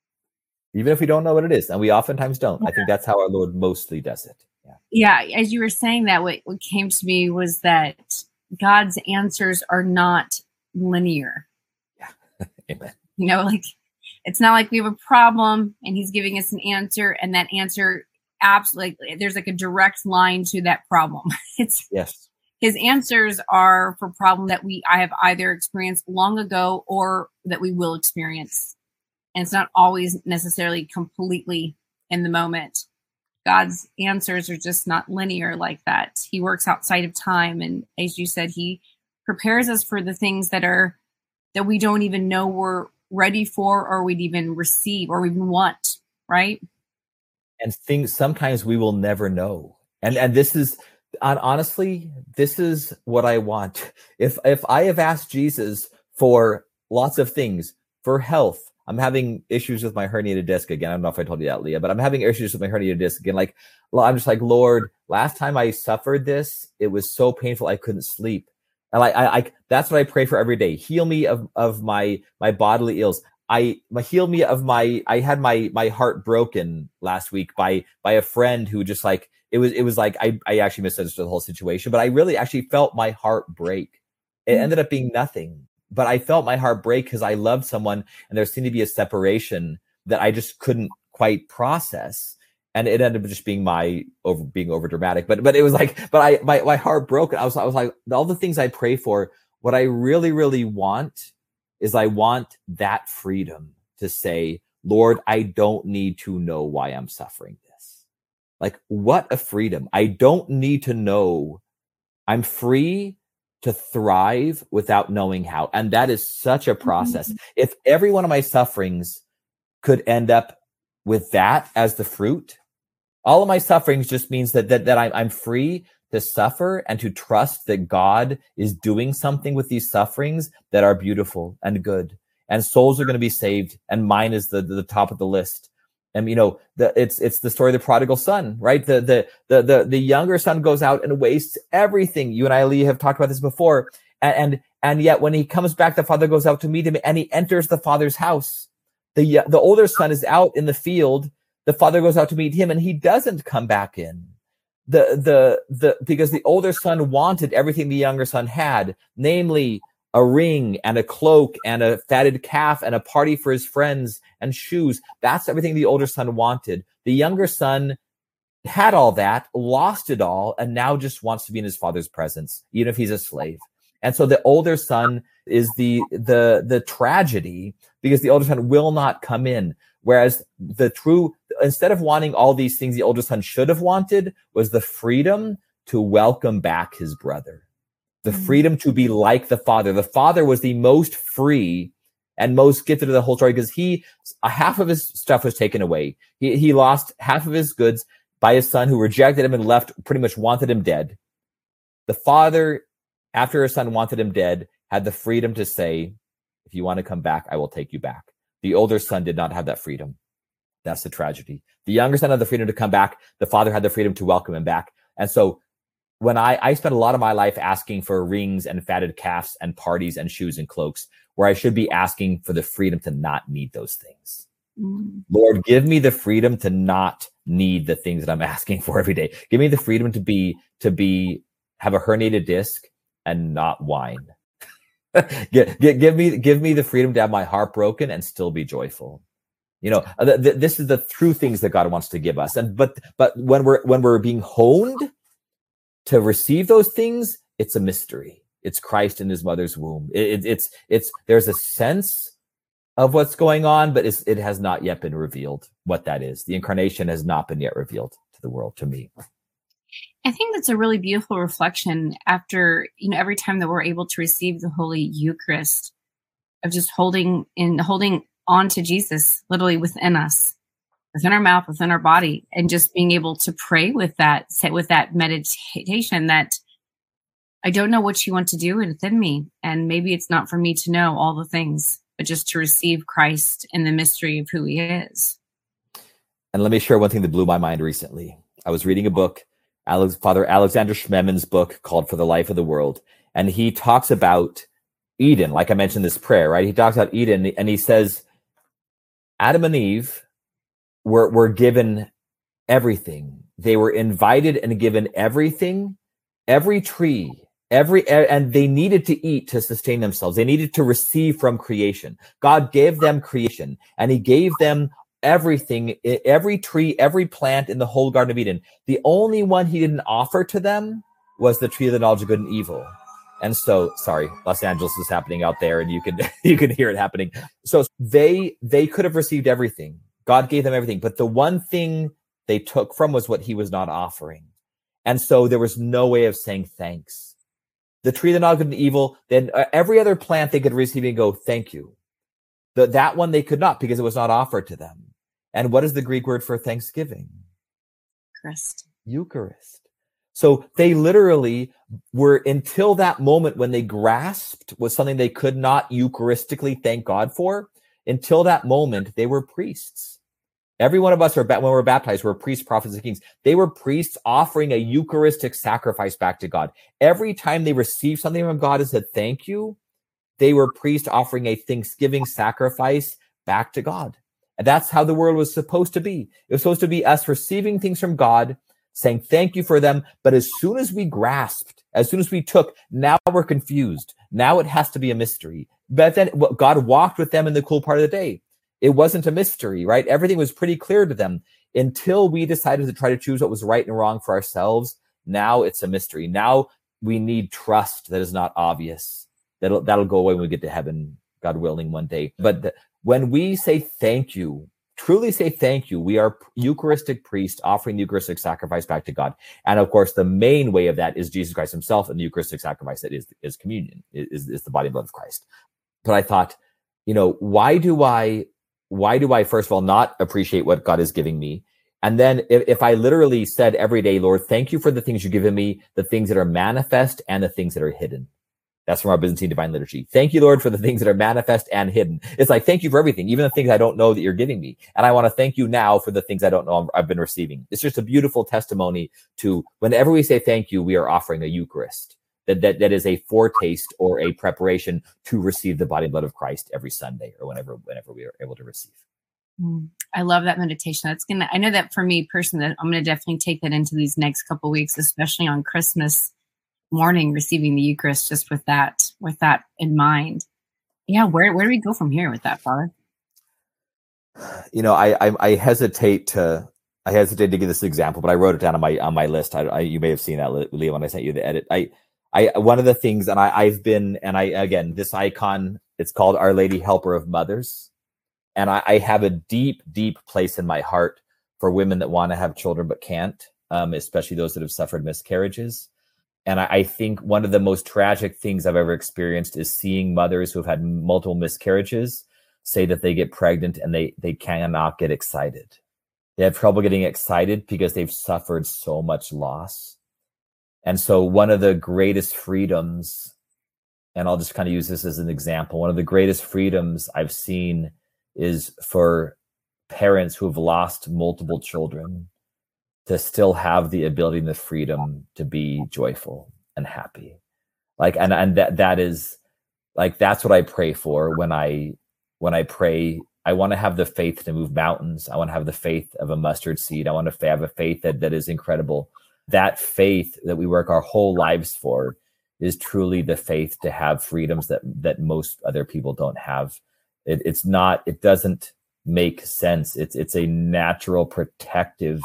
Even if we don't know what it is, and we oftentimes don't. Yeah. I think that's how our Lord mostly does it. Yeah. Yeah. As you were saying that, what, what came to me was that God's answers are not linear. Yeah. Amen. You know, like, it's not like we have a problem and he's giving us an answer, and that answer absolutely, there's like a direct line to that problem. It's yes. His answers are for problem that we I have either experienced long ago or that we will experience. And it's not always necessarily completely in the moment. God's answers are just not linear like that. He works outside of time. And as you said, he prepares us for the things that are that we don't even know we're ready for, or we'd even receive, or even want, right? And things sometimes we will never know. And and this is And honestly, this is what I want. If if I have asked Jesus for lots of things, for health, I'm having issues with my herniated disc again. I don't know if I told you that, Leah, but I'm having issues with my herniated disc again. Like, I'm just like, Lord, last time I suffered this, it was so painful I couldn't sleep. And like, I, I that's what I pray for every day. Heal me of of my my bodily ills. I heal me of my. I had my my heart broken last week by by a friend who just like. It was, it was like, I, I actually misunderstood the whole situation, but I really actually felt my heart break. It mm-hmm. ended up being nothing, but I felt my heart break because I loved someone and there seemed to be a separation that I just couldn't quite process. And it ended up just being my over being over dramatic, but, but it was like, but I, my, my heart broke. I was, I was like, all the things I pray for, what I really, really want is I want that freedom to say, Lord, I don't need to know why I'm suffering. Like, what a freedom. I don't need to know. I'm free to thrive without knowing how. And that is such a process. Mm-hmm. If every one of my sufferings could end up with that as the fruit, all of my sufferings just means that that, that I'm, I'm free to suffer and to trust that God is doing something with these sufferings that are beautiful and good. And souls are going to be saved. And mine is the, the top of the list. And, you know, the, it's it's the story of the prodigal son, right? The, the the the the younger son goes out and wastes everything. You and I, Lee, have talked about this before. And, and and yet when he comes back, the father goes out to meet him and he enters the father's house. The the older son is out in the field. The father goes out to meet him and he doesn't come back in. The the the because the older son wanted everything the younger son had, namely a ring and a cloak and a fatted calf and a party for his friends and shoes. That's everything the older son wanted. The younger son had all that, lost it all, and now just wants to be in his father's presence, even if he's a slave. And so the older son is the the the tragedy, because the older son will not come in. Whereas the true, instead of wanting all these things the older son should have wanted, was the freedom to welcome back his brother. The freedom to be like the father. The father was the most free and most gifted of the whole story, because he, a half of his stuff was taken away. He, he lost half of his goods by his son, who rejected him and left, pretty much wanted him dead. The father, after his son wanted him dead, had the freedom to say, if you want to come back, I will take you back. The older son did not have that freedom. That's the tragedy. The younger son had the freedom to come back. The father had the freedom to welcome him back. And so when I, I spent a lot of my life asking for rings and fatted calves and parties and shoes and cloaks, where I should be asking for the freedom to not need those things. Mm. Lord, give me the freedom to not need the things that I'm asking for every day. Give me the freedom to be, to be, have a herniated disc and not whine. give, give, give me, give me the freedom to have my heart broken and still be joyful. You know, th- th- this is the true things that God wants to give us. And, but, but when we're, when we're being honed to receive those things, it's a mystery. It's Christ in his mother's womb. It, it, it's, it's, there's a sense of what's going on, but it's, it has not yet been revealed what that is. The incarnation has not been yet revealed to the world, to me. I think that's a really beautiful reflection after, you know, every time that we're able to receive the Holy Eucharist, of just holding in, holding on to Jesus literally within us, within our mouth, within our body, and just being able to pray with that, sit with that meditation that I don't know what you want to do within me. And maybe it's not for me to know all the things, but just to receive Christ in the mystery of who he is. And let me share one thing that blew my mind recently. I was reading a book, Alex, Father Alexander Schmemann's book called For the Life of the World. And he talks about Eden, like I mentioned this prayer, right? He talks about Eden and he says, Adam and Eve were, were given everything. They were invited and given everything, every tree, every, and they needed to eat to sustain themselves. They needed to receive from creation. God gave them creation and he gave them everything, every tree, every plant in the whole Garden of Eden. The only one he didn't offer to them was the tree of the knowledge of good and evil. And so, sorry, Los Angeles is happening out there and you can, you can hear it happening. So they, they could have received everything. God gave them everything, but the one thing they took from was what he was not offering. And so there was no way of saying thanks. The tree of the knowledge of good and evil, then uh, every other plant they could receive and go, thank you. The, that one they could not because it was not offered to them. And what is the Greek word for thanksgiving? Eucharist. Eucharist. So they literally were, until that moment when they grasped was something they could not Eucharistically thank God for, until that moment, they were priests. Every one of us, are when we're baptized, we're priests, prophets, and kings. They were priests offering a Eucharistic sacrifice back to God. Every time they received something from God and said, thank you, they were priests offering a thanksgiving sacrifice back to God. And that's how the world was supposed to be. It was supposed to be us receiving things from God, saying thank you for them. But as soon as we grasped, as soon as we took, now we're confused. Now it has to be a mystery. But then God walked with them in the cool part of the day. It wasn't a mystery, right? Everything was pretty clear to them until we decided to try to choose what was right and wrong for ourselves. Now it's a mystery. Now we need trust that is not obvious. That'll, that'll go away when we get to heaven, God willing, one day. But the, when we say thank you, truly say thank you, we are Eucharistic priests offering the Eucharistic sacrifice back to God. And of course, the main way of that is Jesus Christ himself, and the Eucharistic sacrifice that is, is communion, is, is the body and blood of Christ. But I thought, you know, why do I, why do I, first of all, not appreciate what God is giving me? And then if, if I literally said every day, Lord, thank you for the things you've given me, the things that are manifest and the things that are hidden. That's from our Byzantine Divine Liturgy. Thank you, Lord, for the things that are manifest and hidden. It's like, thank you for everything, even the things I don't know that you're giving me. And I want to thank you now for the things I don't know I've been receiving. It's just a beautiful testimony to whenever we say thank you, we are offering a Eucharist. That, that, that is a foretaste or a preparation to receive the body and blood of Christ every Sunday or whenever, whenever we are able to receive. Mm, I love that meditation. That's gonna, I know that for me personally, I'm going to definitely take that into these next couple of weeks, especially on Christmas morning, receiving the Eucharist, just with that, with that in mind. Yeah. Where, where do we go from here with that, Father? You know, I, I, I hesitate to, I hesitate to give this example, but I wrote it down on my, on my list. I, I you may have seen that, Leah, when I sent you the edit. I, I, one of the things, and I, I've been, and I, again, this icon, it's called Our Lady Helper of Mothers. And I, I have a deep, deep place in my heart for women that want to have children but can't, um, especially those that have suffered miscarriages. And I, I think one of the most tragic things I've ever experienced is seeing mothers who have had multiple miscarriages say that they get pregnant and they, they cannot get excited. They have trouble getting excited because they've suffered so much loss. And so one of the greatest freedoms, and I'll just kind of use this as an example, one of the greatest freedoms I've seen is for parents who have lost multiple children to still have the ability and the freedom to be joyful and happy. Like, and, and that, that is, like that's what I pray for when I when I pray. I want to have the faith to move mountains. I want to have the faith of a mustard seed. I want to have a faith that, that is incredible. That faith that we work our whole lives for is truly the faith to have freedoms that, that most other people don't have. It, it's not, it doesn't make sense. It's, it's a natural protective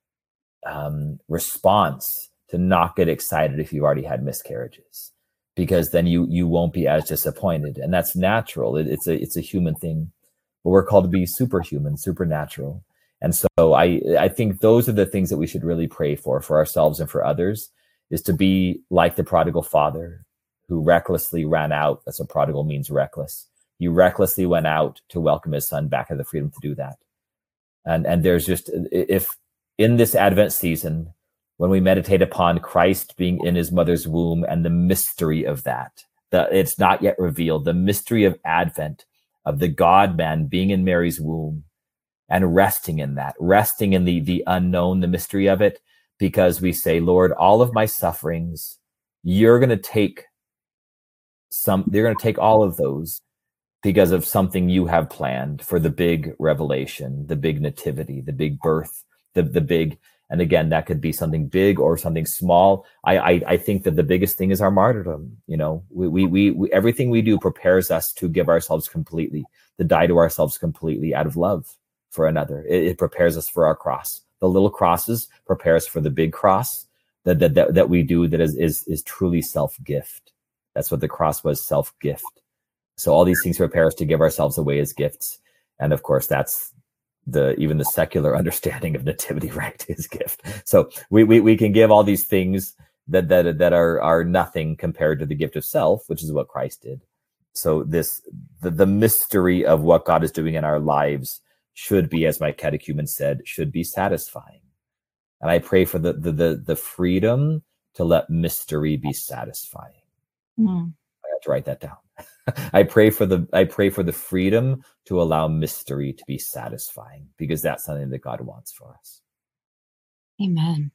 um, response to not get excited if you've already had miscarriages, because then you, you won't be as disappointed. And that's natural. It, it's a, it's a human thing. But we're called to be superhuman, supernatural. And so I, I think those are the things that we should really pray for, for ourselves and for others, is to be like the prodigal father who recklessly ran out. That's what prodigal means, reckless. He recklessly went out to welcome his son back, and the freedom to do that. And, and there's just, if in this Advent season, when we meditate upon Christ being in his mother's womb and the mystery of that, that it's not yet revealed, the mystery of Advent, of the God-man being in Mary's womb and resting in that, resting in the, the unknown, the mystery of it, because we say, Lord, all of my sufferings, you're going to take some, you're going to take all of those because of something you have planned for the big revelation, the big nativity, the big birth, the, the big, and again, that could be something big or something small. I, I, I think that the biggest thing is our martyrdom. You know, we, we, we, we, everything we do prepares us to give ourselves completely, to die to ourselves completely out of love for another. It, it prepares us for our cross. The little crosses prepare us for the big cross that, that, that, that we do that is, is, is truly self-gift. That's what the cross was, self-gift. So all these things prepare us to give ourselves away as gifts. And of course, that's, the even the secular understanding of nativity, right, is gift. So we, we we can give all these things that that that are are nothing compared to the gift of self, which is what Christ did. So this the, the mystery of what God is doing in our lives should be, as my catechumen said, should be satisfying. And I pray for the the the, the freedom to let mystery be satisfying. Mm. I have to write that down. I pray for the I pray for the freedom to allow mystery to be satisfying, because that's something that God wants for us. Amen.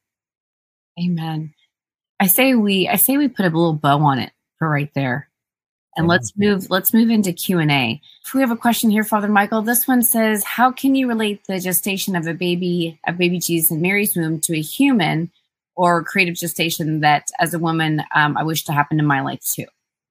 Amen. I say we I say we put a little bow on it for right there. And let's move let's move into Q and A. We have a question here, Father Michael. This one says, how can you relate the gestation of a baby, a baby Jesus in Mary's womb to a human or creative gestation that as a woman um, I wish to happen in my life too?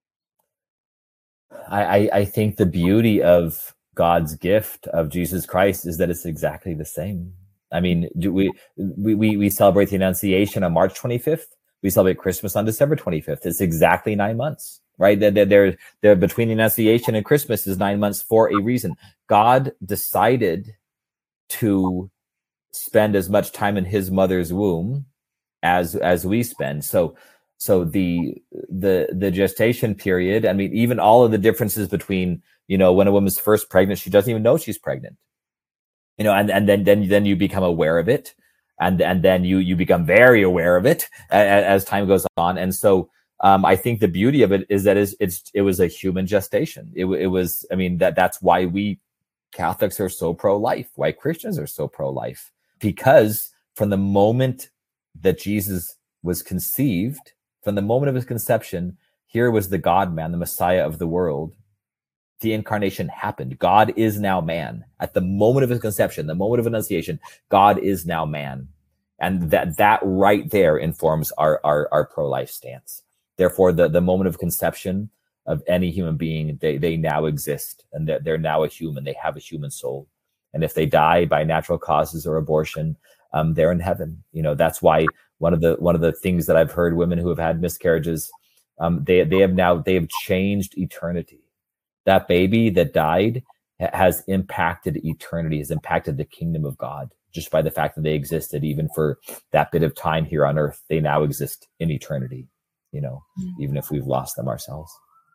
I, I think the beauty of God's gift of Jesus Christ is that it's exactly the same. I mean, do we, we, we celebrate the Annunciation on March twenty-fifth. We celebrate Christmas on December twenty-fifth. It's exactly nine months, right? They're, they're, they're between the Annunciation and Christmas is nine months for a reason. God decided to spend as much time in his mother's womb as, as we spend. So, So the the the gestation period, I mean, even all of the differences between, you know, when a woman's first pregnant, she doesn't even know she's pregnant, you know, and, and then then then you become aware of it, and and then you you become very aware of it as, as time goes on. And so um, I think the beauty of it is that it's, it's it was a human gestation. It, it was, I mean, that that's why we Catholics are so pro-life, why Christians are so pro-life, because from the moment that Jesus was conceived, from the moment of his conception, here was the God-man, the Messiah of the world. The incarnation happened. God is now man. At the moment of his conception, the moment of Annunciation, God is now man. And that that right there informs our, our, our pro-life stance. Therefore, the, the moment of conception of any human being, they, they now exist, and they're, they're now a human. They have a human soul. And if they die by natural causes or abortion, um, they're in heaven. You know, that's why One of the one of the things that I've heard women who have had miscarriages, um, they they have now they have changed eternity. That baby that died has impacted eternity, has impacted the kingdom of God just by the fact that they existed even for that bit of time here on earth. They now exist in eternity, you know, mm-hmm. even if we've lost them ourselves.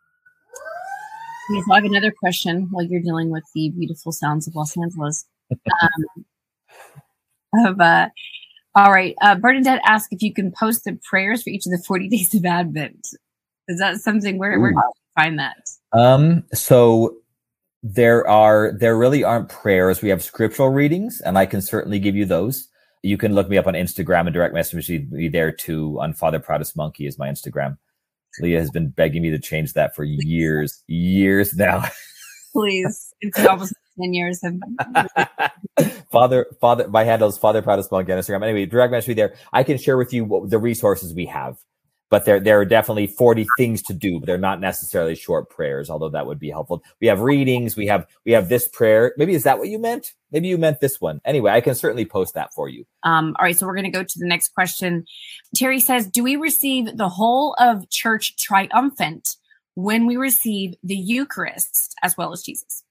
Yes, I have another question while you're dealing with the beautiful sounds of Los Angeles. Um, of uh, All right. Uh, Bernadette asked if you can post the prayers for each of the forty days of Advent. Is that something where where do you find that? Um, so there are there really aren't prayers. We have scriptural readings, and I can certainly give you those. You can look me up on Instagram and direct message me there too. On Father Proudest Monkey is my Instagram. Leah has been begging me to change that for years, years now. Please. It's almost ten years. Father, Father, my handle is Father Proud of Small on Instagram. Anyway, direct message there. I can share with you what, the resources we have, but there, there are definitely forty things to do, but they're not necessarily short prayers, although that would be helpful. We have readings. We have, we have this prayer. Maybe is that what you meant? Maybe you meant this one. Anyway, I can certainly post that for you. Um, all right. So we're going to go to the next question. Terry says, do we receive the whole of church triumphant when we receive the Eucharist as well as Jesus?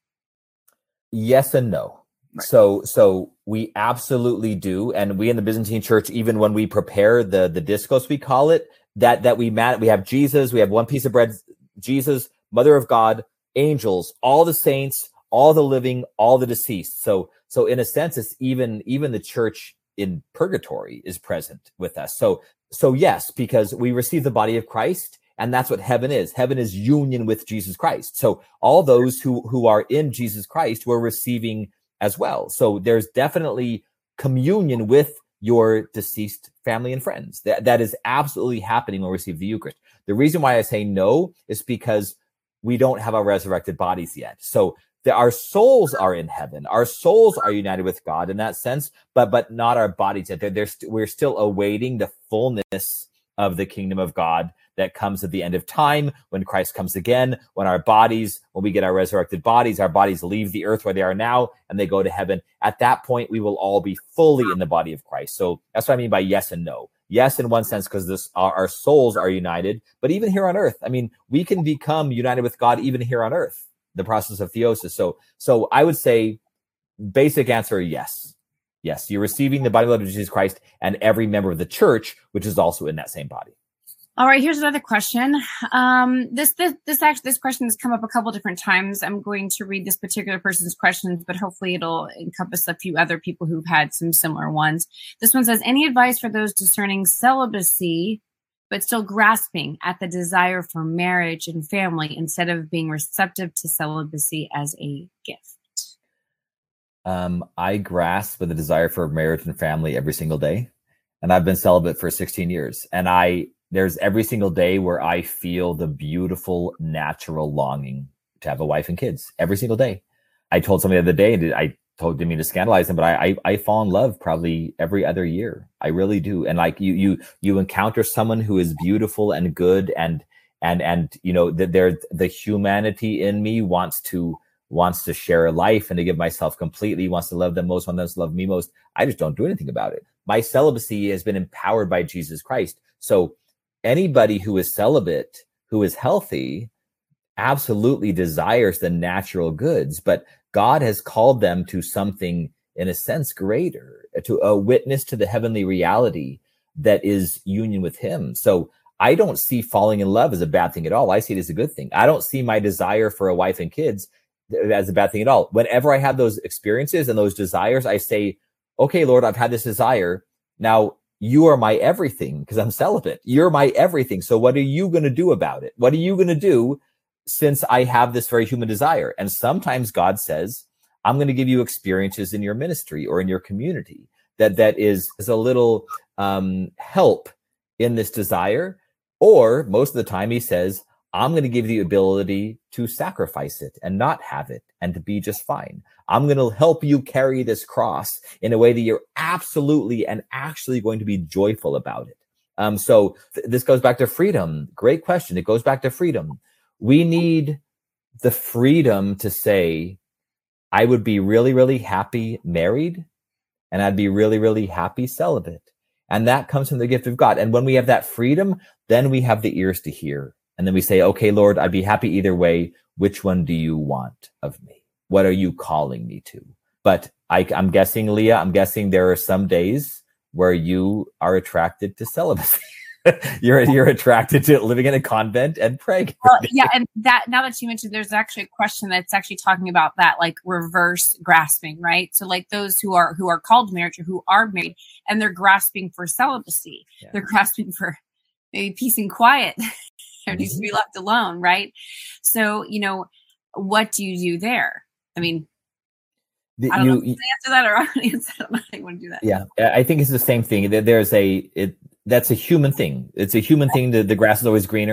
Yes and no. Right. So, so we absolutely do. And we in the Byzantine Church, even when we prepare the, the discos, we call it, that, that we, man, we have Jesus, we have one piece of bread, Jesus, Mother of God, angels, all the saints, all the living, all the deceased. So, so in a sense, it's even, even the church in purgatory is present with us. So, so yes, because we receive the body of Christ, and that's what heaven is. Heaven is union with Jesus Christ. So all those who, who are in Jesus Christ were receiving as well. So there's definitely communion with your deceased family and friends. That, that is absolutely happening when we receive the Eucharist. The reason why I say no is because we don't have our resurrected bodies yet. So the, our souls are in heaven. Our souls are united with God in that sense, but but not our bodies yet. They're, they're st- we're still awaiting the fullness of the kingdom of God that comes at the end of time, when Christ comes again, when our bodies, when we get our resurrected bodies, our bodies leave the earth where they are now and they go to heaven. At that point, we will all be fully in the body of Christ. So that's what I mean by yes and no. Yes, in one sense, because this our, our souls are united, but even here on earth, I mean, we can become united with God even here on earth, the process of theosis. So, so I would say basic answer, yes. Yes, you're receiving the body and blood of Jesus Christ and every member of the church, which is also in that same body. All right, here's another question. Um, this this this actually this question has come up a couple different times. I'm going to read this particular person's questions, but hopefully it'll encompass a few other people who've had some similar ones. This one says, any advice for those discerning celibacy, but still grasping at the desire for marriage and family instead of being receptive to celibacy as a gift? Um, I grasp with the desire for marriage and family every single day. And I've been celibate for sixteen years. And I there's every single day where I feel the beautiful, natural longing to have a wife and kids every single day. I told somebody the other day, I told, didn't mean to scandalize them, but I, I, I fall in love probably every other year. I really do. And like you, you, you encounter someone who is beautiful and good and, and, and, you know, that there, the humanity in me wants to, wants to share a life and to give myself completely, wants to love them most, wants to love me most. I just don't do anything about it. My celibacy has been empowered by Jesus Christ. So anybody who is celibate, who is healthy, absolutely desires the natural goods, but God has called them to something, in a sense, greater, to a witness to the heavenly reality that is union with him. So I don't see falling in love as a bad thing at all. I see it as a good thing. I don't see my desire for a wife and kids as a bad thing at all. Whenever I have those experiences and those desires, I say, okay, Lord, I've had this desire. Now, you are my everything because I'm celibate. You're my everything. So what are you going to do about it? What are you going to do since I have this very human desire? And sometimes God says, I'm going to give you experiences in your ministry or in your community that that is, is a little um, help in this desire. Or most of the time he says, I'm going to give you the ability to sacrifice it and not have it and to be just fine. I'm going to help you carry this cross in a way that you're absolutely and actually going to be joyful about it. Um, so th- this goes back to freedom. Great question. It goes back to freedom. We need the freedom to say, I would be really, really happy married, and I'd be really, really happy celibate. And that comes from the gift of God. And when we have that freedom, then we have the ears to hear. And then we say, okay, Lord, I'd be happy either way. Which one do you want of me? What are you calling me to? But I, I'm guessing, Leah, I'm guessing there are some days where you are attracted to celibacy. you're you're attracted to living in a convent and praying. Well, yeah, and that now that you mentioned, there's actually a question that's actually talking about that, like reverse grasping, right? So like those who are who are called to marriage or who are married and they're grasping for celibacy, yeah. They're grasping for maybe peace and quiet. There needs to be left alone, right? So, you know, what do you do there? I mean, the, I don't you, know if you answer that or I don't answer. I don't know how you want to do that. Yeah, I think it's the same thing. There's a, it, that's a human thing. It's a human thing. The, the grass is always greener.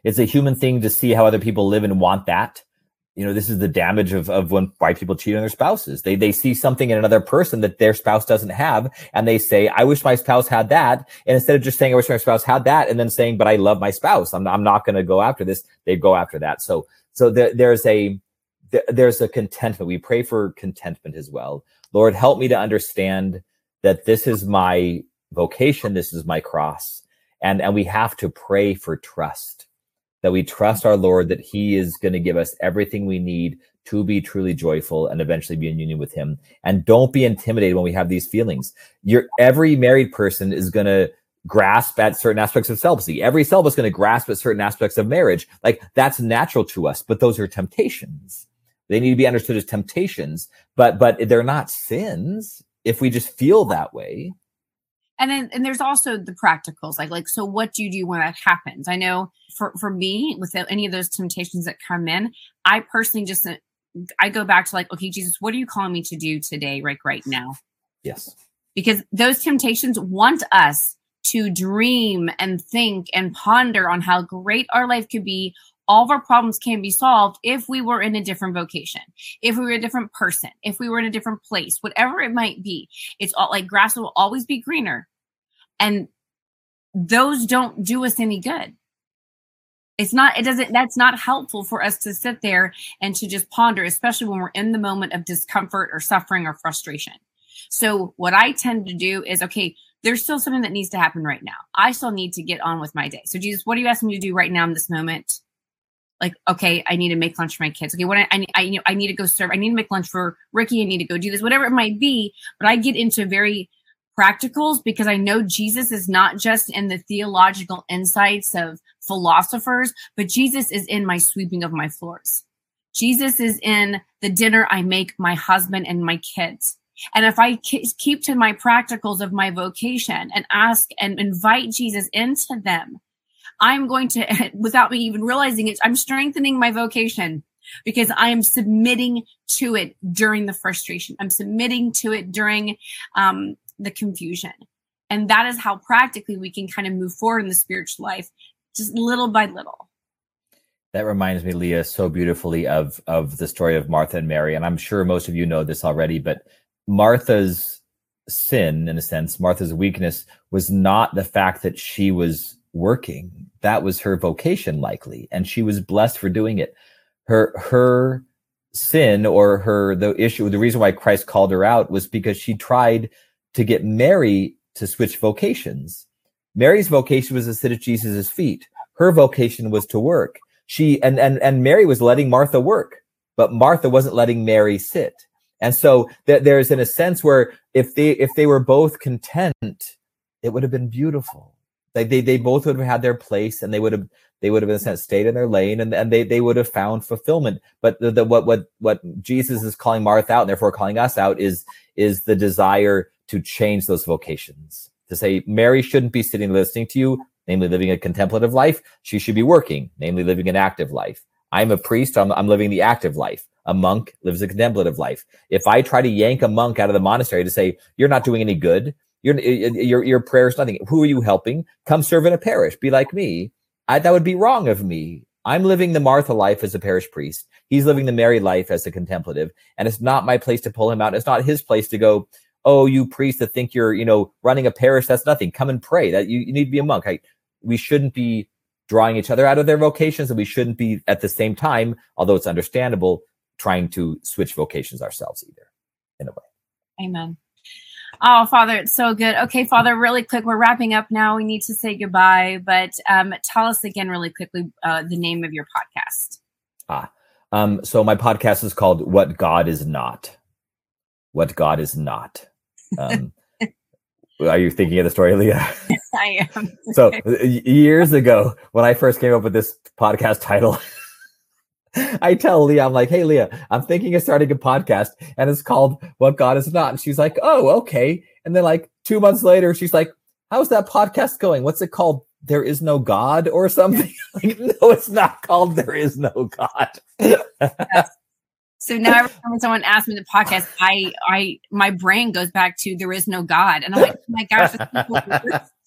It's a human thing to see how other people live and want that. You know, this is the damage of, of when why people cheat on their spouses. They they see something in another person that their spouse doesn't have, and they say, I wish my spouse had that. And instead of just saying, I wish my spouse had that, and then saying, but I love my spouse, I'm, I'm not going to go after this, they go after that. So so there, there's a there, there's a contentment. We pray for contentment as well. Lord, help me to understand that this is my vocation, this is my cross. And, and we have to pray for trust. That we trust our Lord, that he is going to give us everything we need to be truly joyful and eventually be in union with him. And don't be intimidated when we have these feelings. You're, every married person is going to grasp at certain aspects of celibacy. Every celibate is going to grasp at certain aspects of marriage. Like, that's natural to us, but those are temptations. They need to be understood as temptations, but, but they're not sins if we just feel that way. And then, and there's also the practicals, like, like, so what do you do when that happens? I know for, for me, without any of those temptations that come in, I personally just, I go back to like, okay, Jesus, what are you calling me to do today, right, right now? Yes. Because those temptations want us to dream and think and ponder on how great our life could be. All of our problems can be solved if we were in a different vocation, if we were a different person, if we were in a different place, whatever it might be. It's all like grass will always be greener. And those don't do us any good. It's not, it doesn't, that's not helpful for us to sit there and to just ponder, especially when we're in the moment of discomfort or suffering or frustration. So what I tend to do is, okay, there's still something that needs to happen right now. I still need to get on with my day. So Jesus, what are you asking me to do right now in this moment? Like, okay, I need to make lunch for my kids. Okay, what I, I, I, you know, I need to go serve. I need to make lunch for Ricky. I need to go do this, whatever it might be. But I get into very practicals because I know Jesus is not just in the theological insights of philosophers, but Jesus is in my sweeping of my floors. Jesus is in the dinner I make my husband and my kids. And if I keep to my practicals of my vocation and ask and invite Jesus into them, I'm going to, without me even realizing it, I'm strengthening my vocation because I am submitting to it during the frustration. I'm submitting to it during um, the confusion. And that is how practically we can kind of move forward in the spiritual life, just little by little. That reminds me, Leah, so beautifully of, of the story of Martha and Mary. And I'm sure most of you know this already, but Martha's sin, in a sense, Martha's weakness was not the fact that she was working. That was her vocation, likely, and she was blessed for doing it. Her her sin, or her the issue, the reason why Christ called her out was because she tried to get Mary to switch vocations. Mary's vocation was to sit at Jesus' feet. Her vocation was to work. She and and and Mary was letting Martha work, but Martha wasn't letting Mary sit. And so th- there's in a sense where if they if they were both content, it would have been beautiful. Like they, they both would have had their place, and they would have, they would have in a sense stayed in their lane, and, and they, they would have found fulfillment. But the, the, what, what, what Jesus is calling Martha out, and therefore calling us out, is, is the desire to change those vocations. To say, Mary shouldn't be sitting listening to you, namely living a contemplative life. She should be working, namely living an active life. I'm a priest, I'm, I'm living the active life. A monk lives a contemplative life. If I try to yank a monk out of the monastery to say, you're not doing any good, Your, your, your prayer is nothing. Who are you helping? Come serve in a parish. Be like me. I, that would be wrong of me. I'm living the Martha life as a parish priest. He's living the Mary life as a contemplative. And it's not my place to pull him out. It's not his place to go, oh, you priests that think you're, you know, running a parish. That's nothing. Come and pray. That you, you need to be a monk. I, we shouldn't be drawing each other out of their vocations, and we shouldn't be at the same time, although it's understandable, trying to switch vocations ourselves either, in a way. Amen. Oh, Father, it's so good. Okay, Father, really quick, we're wrapping up now. We need to say goodbye, but um, tell us again really quickly uh, the name of your podcast. Ah, um, so my podcast is called What God Is Not. What God Is Not. Um, are you thinking of the story, Leah? I am. So years ago, when I first came up with this podcast title, I tell Leah, I'm like, hey, Leah, I'm thinking of starting a podcast, and it's called What God Is Not. And she's like, oh, okay. And then like two months later, she's like, how's that podcast going? What's it called? There Is No God or something? Like, no, it's not called There Is No God. Yes. So now every time someone asks me the podcast, I, I, my brain goes back to There Is No God. And I'm like, oh my gosh,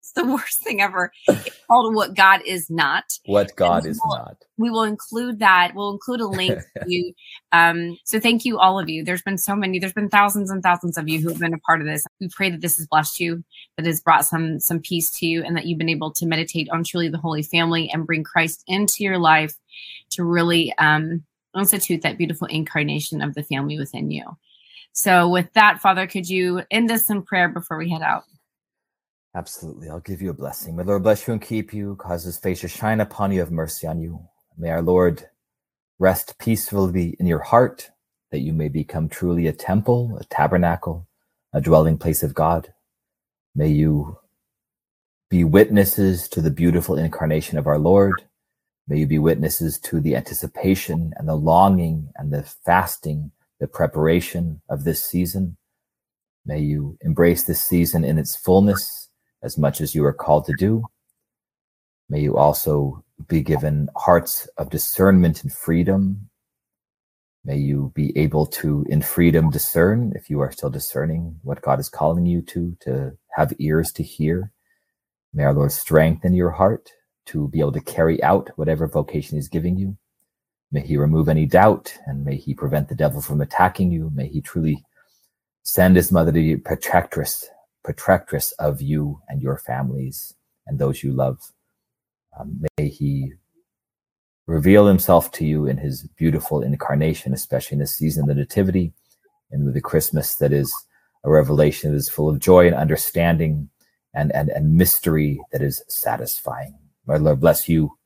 It's the worst thing ever. It's called What God Is Not. What God is will, Not. We will include that. We'll include a link to you. Um, so thank you, all of you. There's been so many. There's been thousands and thousands of you who have been a part of this. We pray that this has blessed you, that has brought some some peace to you, and that you've been able to meditate on truly the Holy Family and bring Christ into your life to really um, institute that beautiful incarnation of the family within you. So with that, Father, could you end us in prayer before we head out? Absolutely. I'll give you a blessing. May the Lord bless you and keep you, cause his face to shine upon you, have mercy on you. May our Lord rest peacefully in your heart, that you may become truly a temple, a tabernacle, a dwelling place of God. May you be witnesses to the beautiful incarnation of our Lord. May you be witnesses to the anticipation and the longing and the fasting, the preparation of this season. May you embrace this season in its fullness, as much as you are called to do. May you also be given hearts of discernment and freedom. May you be able to, in freedom, discern, if you are still discerning, what God is calling you to, to have ears to hear. May our Lord strengthen your heart to be able to carry out whatever vocation he's giving you. May he remove any doubt, and may he prevent the devil from attacking you. May he truly send his mother to be protectress, protectress of you and your families and those you love. Um, may he reveal himself to you in his beautiful incarnation, especially in the season of the Nativity and with the Christmas that is a revelation that is full of joy and understanding and, and, and mystery that is satisfying. My Lord bless you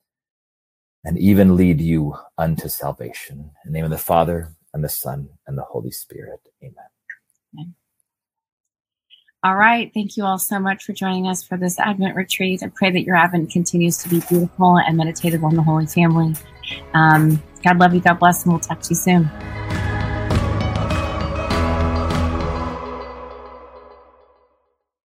and even lead you unto salvation. In the name of the Father and the Son and the Holy Spirit. Amen. Amen. All right. Thank you all so much for joining us for this Advent retreat. I pray that your Advent continues to be beautiful and meditative on the Holy Family. Um, God love you. God bless, and we'll talk to you soon.